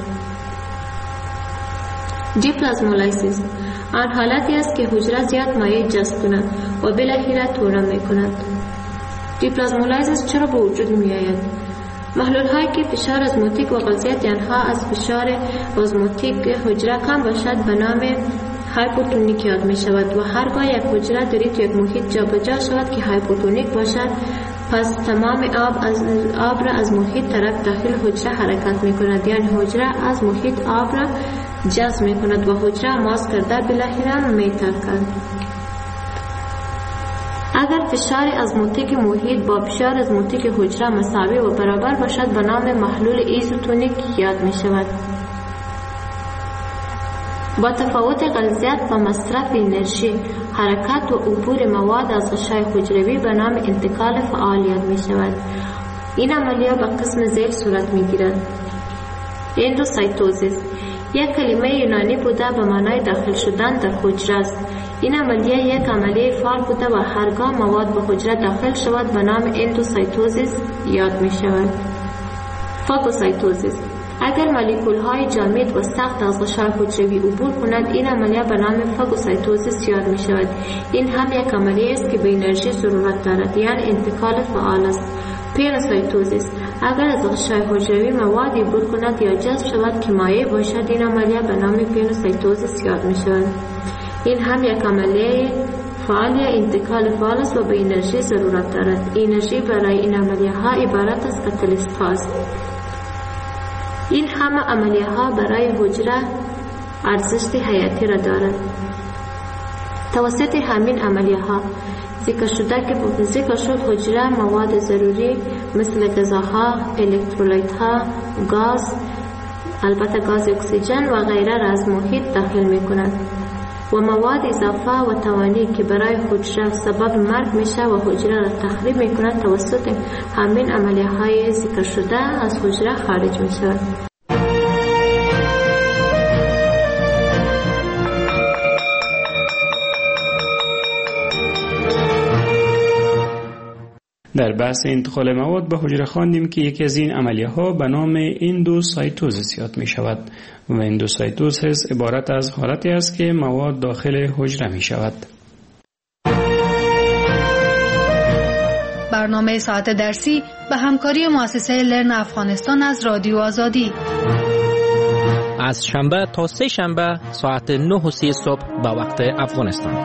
دیپلازمولایسیس، آن حالتی است که حجره زیاد مایع جذب کند و بالاخره تورم می کند. دیپلازمولایسیس چرا به وجود می آید؟ محلول هایی که فشار ازموتیک و غلیظیت آنها از فشار ازموتیک حجره کم باشد به نام هایپوتونیک یاد می شود و هرگاه یک حجره دارید تو یک محیط جا بجا شود که هایپوتونیک باشد پس تمام آب از آب را از محیط طرف داخل حجره حرکت می کند یعنی حجره از محیط آب را جذب می کند و حجره ماس کرده بالاخره می ترکد. اگر فشار ازموتیک محیط با فشار ازموتیک حجره مساوی و برابر باشد به نام محلول ایزوتونیک یاد می شود. با تفاوت غلیظیت و مصرف انرژی حرکت و عبور مواد از غشای حجروی به نام انتقال فعال یاد می شود. این عملیه به قسم ذیل صورت می گیرد. اندوسایتوزیس یک کلمه یونانی بوده به معنای داخل شدن در حجره است. این عملیه یک عملیه فعال بوده و هرگاه مواد به حجره داخل شود به نام اندوسایتوزیس یاد می شود. فاگوسایتوزیس، اگر مولکول های جامد و سخت از غشای حجروی عبور کند این عملیه به نام فاگوسایتوزیس یاد می شود. این هم یک عملیه است که به انرژی ضرورت دارد یعنی انتقال فعال است. پینوسایتوزیس، اگر از غشای حجروی موادی عبور کند یا جذب شود که مایع باشد این عملیه به نام پینوسایتوزیس یاد می شود. این هم یک عملیه فعال یا انتقال فعال است و به انرژی ضرورت دارد. انرژی برای این عملیه ها عبارت از کاتالیست هاست. این همه عملیه ها برای حجره ارزش حیاتی را دارد. توسط همین عملیه ها ذکر شده که ذکر شد حجره مواد ضروری مثل غذاها، الکترولایت ها، گاز، البته گاز اکسیژن و غیره را از محیط داخل می کند و مواد اضافه و توانی که برای حجره سبب مرگ میشه و حجره را تخریب می کند توسط همین عملیه های ذکر شده از حجره خارج می شود.
در بحث انتقال مواد به حجره خواندیم که یکی از این عملیه ها به نام اندوسایتوزیس یاد می شود و اندوسایتوزیس عبارت از حالتی است که مواد داخل حجره می شود.
برنامه ساعت درسی به همکاری مؤسسه لرن افغانستان از رادیو آزادی
از شنبه تا سه شنبه ساعت نه و سی صبح به وقت افغانستان.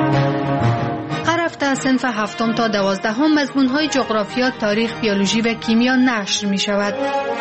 هفته صنف هفتم تا دوازدهم مضمون‌های جغرافیا، تاریخ، بیولوژی و کیمیا نشر می شود.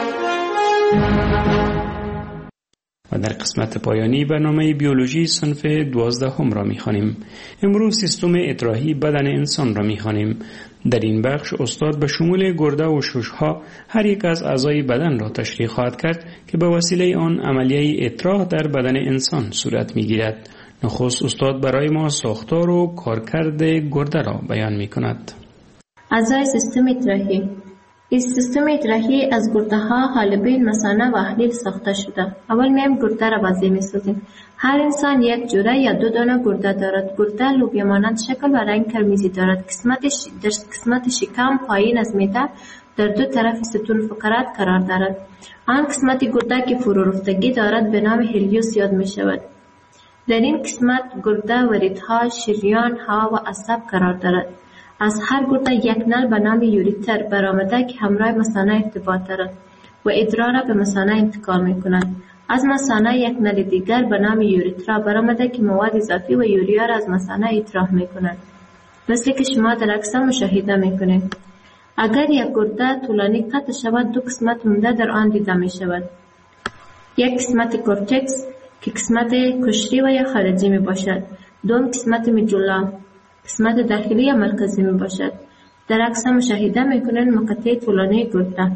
و در قسمت پایانی برنامه بیولوژی صنف دوازدهم را می خوانیم. امروز سیستم اطراحی بدن انسان را می خوانیم. در این بخش استاد به شمول گرده و ششها هر یک از اعضای بدن را تشریح خواهد کرد که به وسیله آن عملیه اطراح در بدن انسان صورت می گیرد. نخست استاد برای ما ساختار و کارکرد گرده را بیان می کند.
اعضای سیستم اطراحی. این سیستم اطراحی از گرده ها، حالبین، مثانه و احلیل ساخته شده. اول میم گرده را بازی می سازیم. هر انسان یک جوره یا دو دانه گرده دارد. گرده لوبیا مانند شکل و رنگ قرمزی دارد. قسمت ش... در قسمت شکم پایین از معده در دو طرف ستون فقرات قرار دارد. آن قسمت گرده که فرو رفتگی دارد به نام هلیوس یاد می شود. در این قسمت گرده وریدها، شریانها و عصب قرار دارد. از هر گرده یک نل به نام یوریتر برآمده که همراه مثانه ارتباط دارد و ادرار را به مثانه انتقال می کند. از مثانه یک نل دیگر به نام یوریترا برآمده که مواد اضافی و یوریا را از مثانه اطراح می کند. مثل که شما در عکس مشاهده می کنید. اگر یک گرده طولانی قطع شود دو قسمت مونده در آن دیده می شود. یک قسمت کورتکس که قسمت کشری و یا خارجی می باشد. دوم قسمت میجولا قسمت داخلی یا مرکزی می باشد. در عکس مشاهده می کنند مقطع طولانی گرده.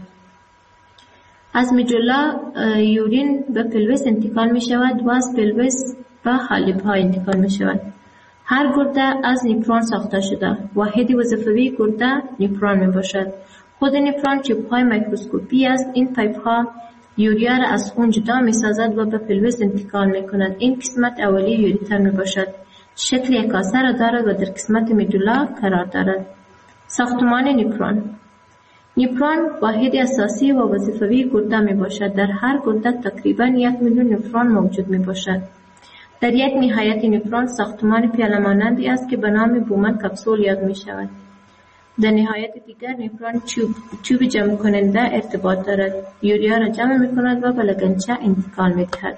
از میجولا یورین به پلویس انتقال می شود و از پلویس به حالب ها انتقال می شود. هر گرده از نیپرون ساخته شده. واحد وظیفوی گرده نیپرون می باشد. خود نیپرون چوب های میکروسکوپی است. این پایپ ها یوریا را از خون جدا می سازد و به پلویس انتقال می کند. این قسمت اولی یوریتر می باشد. شکل یک کاسه را دارد و در قسمت میدولا قرار دارد. ساختمان نیپرون. نیپرون واحد اساسی و وظیفوی گرده می باشد. در هر گرده تقریبا یک میلیون نیپرون موجود می باشد. در یک نهایت نیپرون ساختمان پیاله مانندی است که به نام بومن کپسول یاد می شود. در نهایت دیگر نیپرون چوب چوب جمع کننده ارتباط دارد. یوریا را جمع می کند و به لگنچه انتقال می دهد.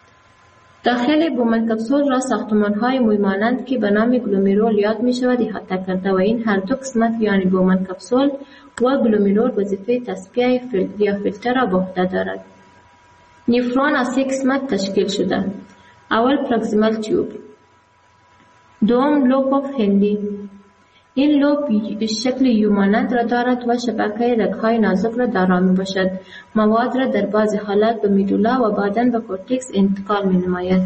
داخل بومن کپسول را ساختمان های موی مانند که به نام گلومیرول یاد می شود احاطه کرده و این هر دو قسمت یعنی بومن کپسول و گلومیرول وظیفه تصفیه فیلتر یا فیلتر را به عهده دارد. نیفرون از سه قسمت تشکیل شده. اول پراکسیمال تیوب، دوم لوب آف هندی. این لوب شکل یو مانند را دارد و شبکه رگ‌های نازک را دارا می باشد. مواد را در بعضی حالات به میدولا و بعداً به کورتکس انتقال می نماید.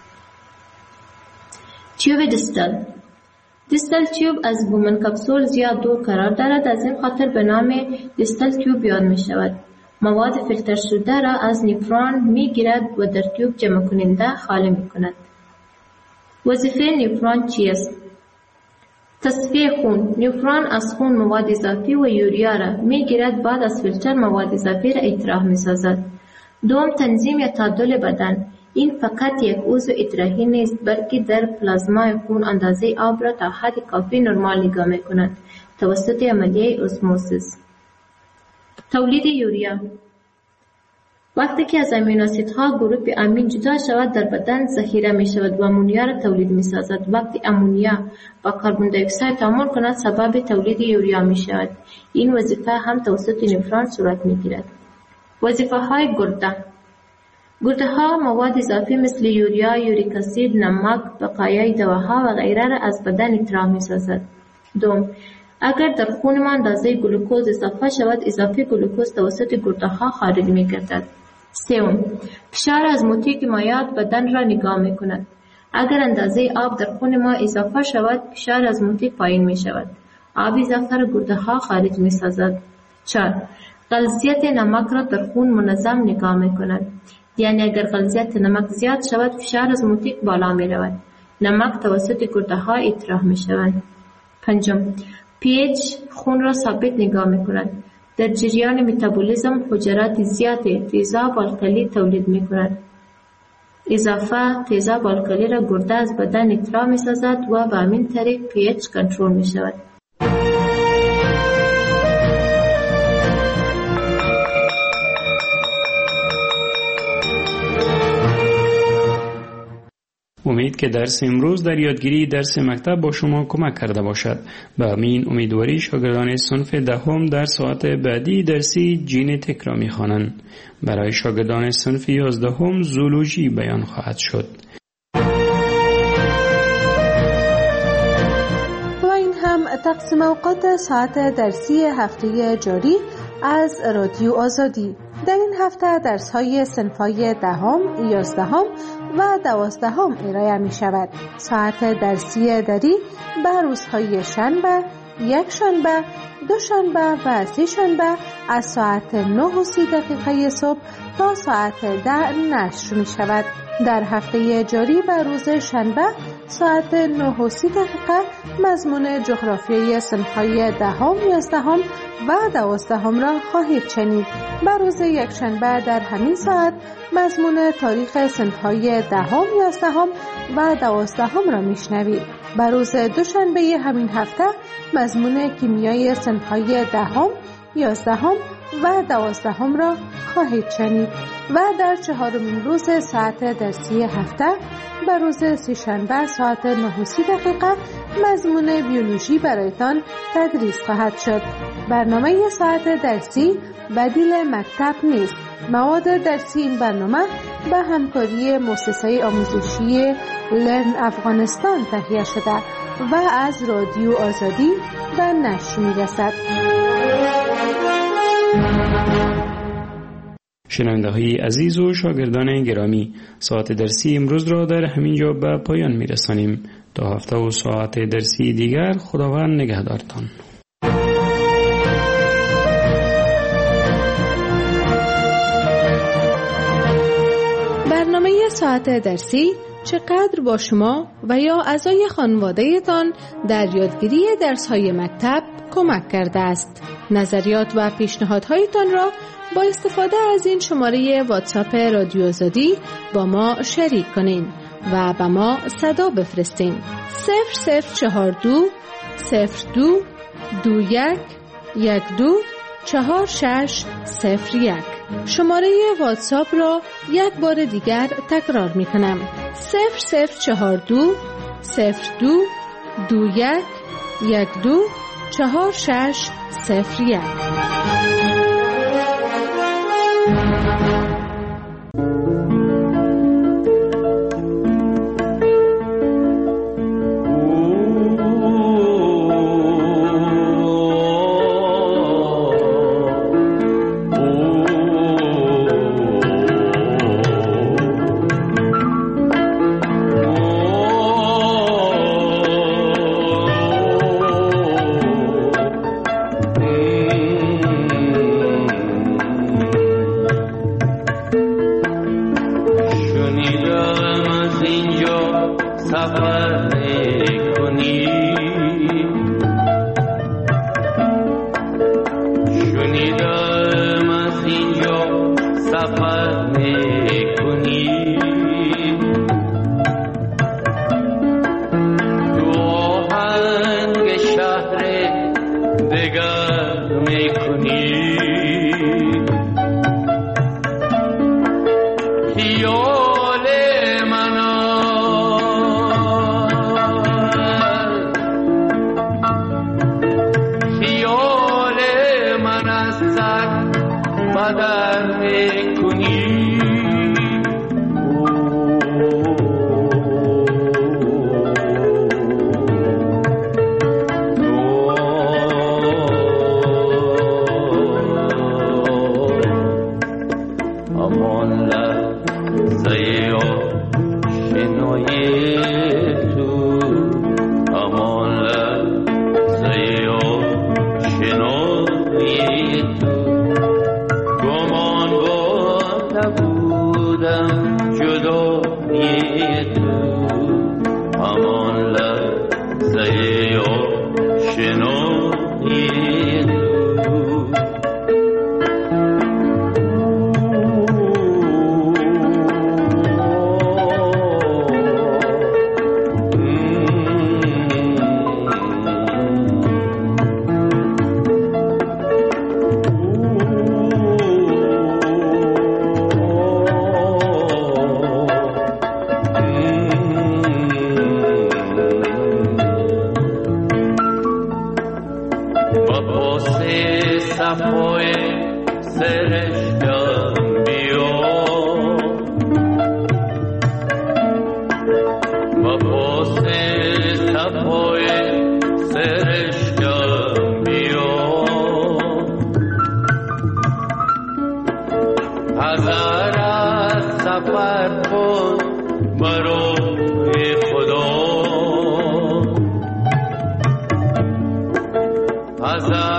تیوب دیستال. دیستال تیوب از بومن کپسول زیاد دور قرار دارد، از این خاطر به نام دیستال تیوب یاد می شود. مواد فیلتر شده را از نیفرون می گیرد و در تیوب جمع کننده خالی می کند. وظیفه نیفرون چیست؟ تصفیه خون. نیفرون از خون مواد اضافی و یوریا را می گیرد، بعد از فیلتر مواد اضافی را اطراح می سازد. دوم تنظیم یا تعادل بدن. این فقط یک عضو اطراحی نیست بلکه در پلازمای خون اندازه آب را تا حد کافی نرمال نگاه می کند توسط عملیه اسموسیس. تولید یوریا. وقتی که از امینو اسیدها گروپ امین جدا شود در بدن ذخیره می شود و امونیا را تولید می سازد. وقتی امونیا با کربن دی اکساید تعامل کند سبب تولید یوریا می شود. این وظیفه هم توسط نیفرون صورت می گیرد. وظیفه های گرده. گرده ها مواد اضافی مثل یوریا، یوریک اسید، نمک، بقایای دواها و غیره را از بدن اطراح می سازد. دوم، اگر در خون ما اندازه گلوکوز اضافه شود، اضافه گلوکوز توسط گرده ها خارج می گردد. سوم، فشار ازموتیک مایعات بدن را نگاه می کند. اگر اندازه آب در خون ما اضافه شود، فشار ازموتیک پایین می شود. آب اضافه را گرده ها خارج می سازد. چهار، غلیظیت نمک را در خون منظم نگاه می کند. یعنی اگر غلیظیت نمک زیاد شود، فشار ازموتیک بالا می رود. نمک توسط گرده ها اطراح می شود. پنجم، پیچ خون را ثابت نگاه می کند. در جریان متابولیسم حجرات زیاد تیزاب الکلی تولید می کند. اضافه تیزاب الکلی را گرده از بدن اطراح می سازد و به همین طریق پیچ کنترل می شود.
امید که درس امروز در یادگیری درس مکتب با شما کمک کرده باشد. به همین امیدواری شاگردان صنف دهم در ساعت بعدی درسی ژنتیک را می‌خوانند. برای شاگردان صنف یازدهم زولوژی بیان خواهد شد.
و این هم تقسیم اوقات ساعت درسی هفته جاری از رادیو آزادی. در این هفته درس‌های صنف‌های دهم، یازدهم و دوازدهم ارائه می‌شود. ساعت درسی دری به روزهای شنبه، یک شنبه، دو شنبه و سه شنبه از ساعت نه و سی دقیقه صبح تا ساعت ده نشر می‌شود. در هفته جاری به روز شنبه ساعت نه و سی دقیقه مضمون جغرافیای صنف‌های دهم، یازدهم و دوازدهم را خواهید شنید. به روز یکشنبه در همین ساعت مضمون تاریخ صنف‌های دهم، یازدهم و دوازدهم را میشنوید. به روز دوشنبه همین هفته مضمون کیمیای صنف‌های دهم، یازدهم و دوازدهم را خواهید شنید. و در چهارمین روز ساعت درسی هفته به روز سه‌شنبه ساعت نه و سی دقیقه مضمون بیولوژی برایتان تدریس خواهد شد. برنامه ساعت درسی بدیل مکتب نیست. مواد درسی این برنامه به همکاری مؤسسه آموزشی لرن افغانستان تهیه شده و از رادیو آزادی به نشر می‌رسد.
شنونده‌های عزیز و شاگردان گرامی، ساعت درسی امروز را در همین جا به پایان می‌رسانیم. تا هفته و ساعت درسی دیگر خداوند نگهدارتان.
برنامه ساعت درسی چقدر با شما و یا اعضای خانواده‌تان در یادگیری درس‌های مکتب کمک کرده است؟ نظریات و پیشنهادهایتان را با استفاده از این شماره واتساپ رادیو آزادی با ما شریک کنین و به ما صدا بفرستین. صفر صفر چهار دو صفر دو دو یک یک دو چهار شش صفر یک. شماره واتساپ را یک بار دیگر تکرار می کنم. صفر صفر چهار دو صفر دو دو یک یک دو چهار شش صفر یک.
Amon صفای سرشتم بیا و پاس صفای سرشتم بیا هزار از سفر کن برای خدا هزار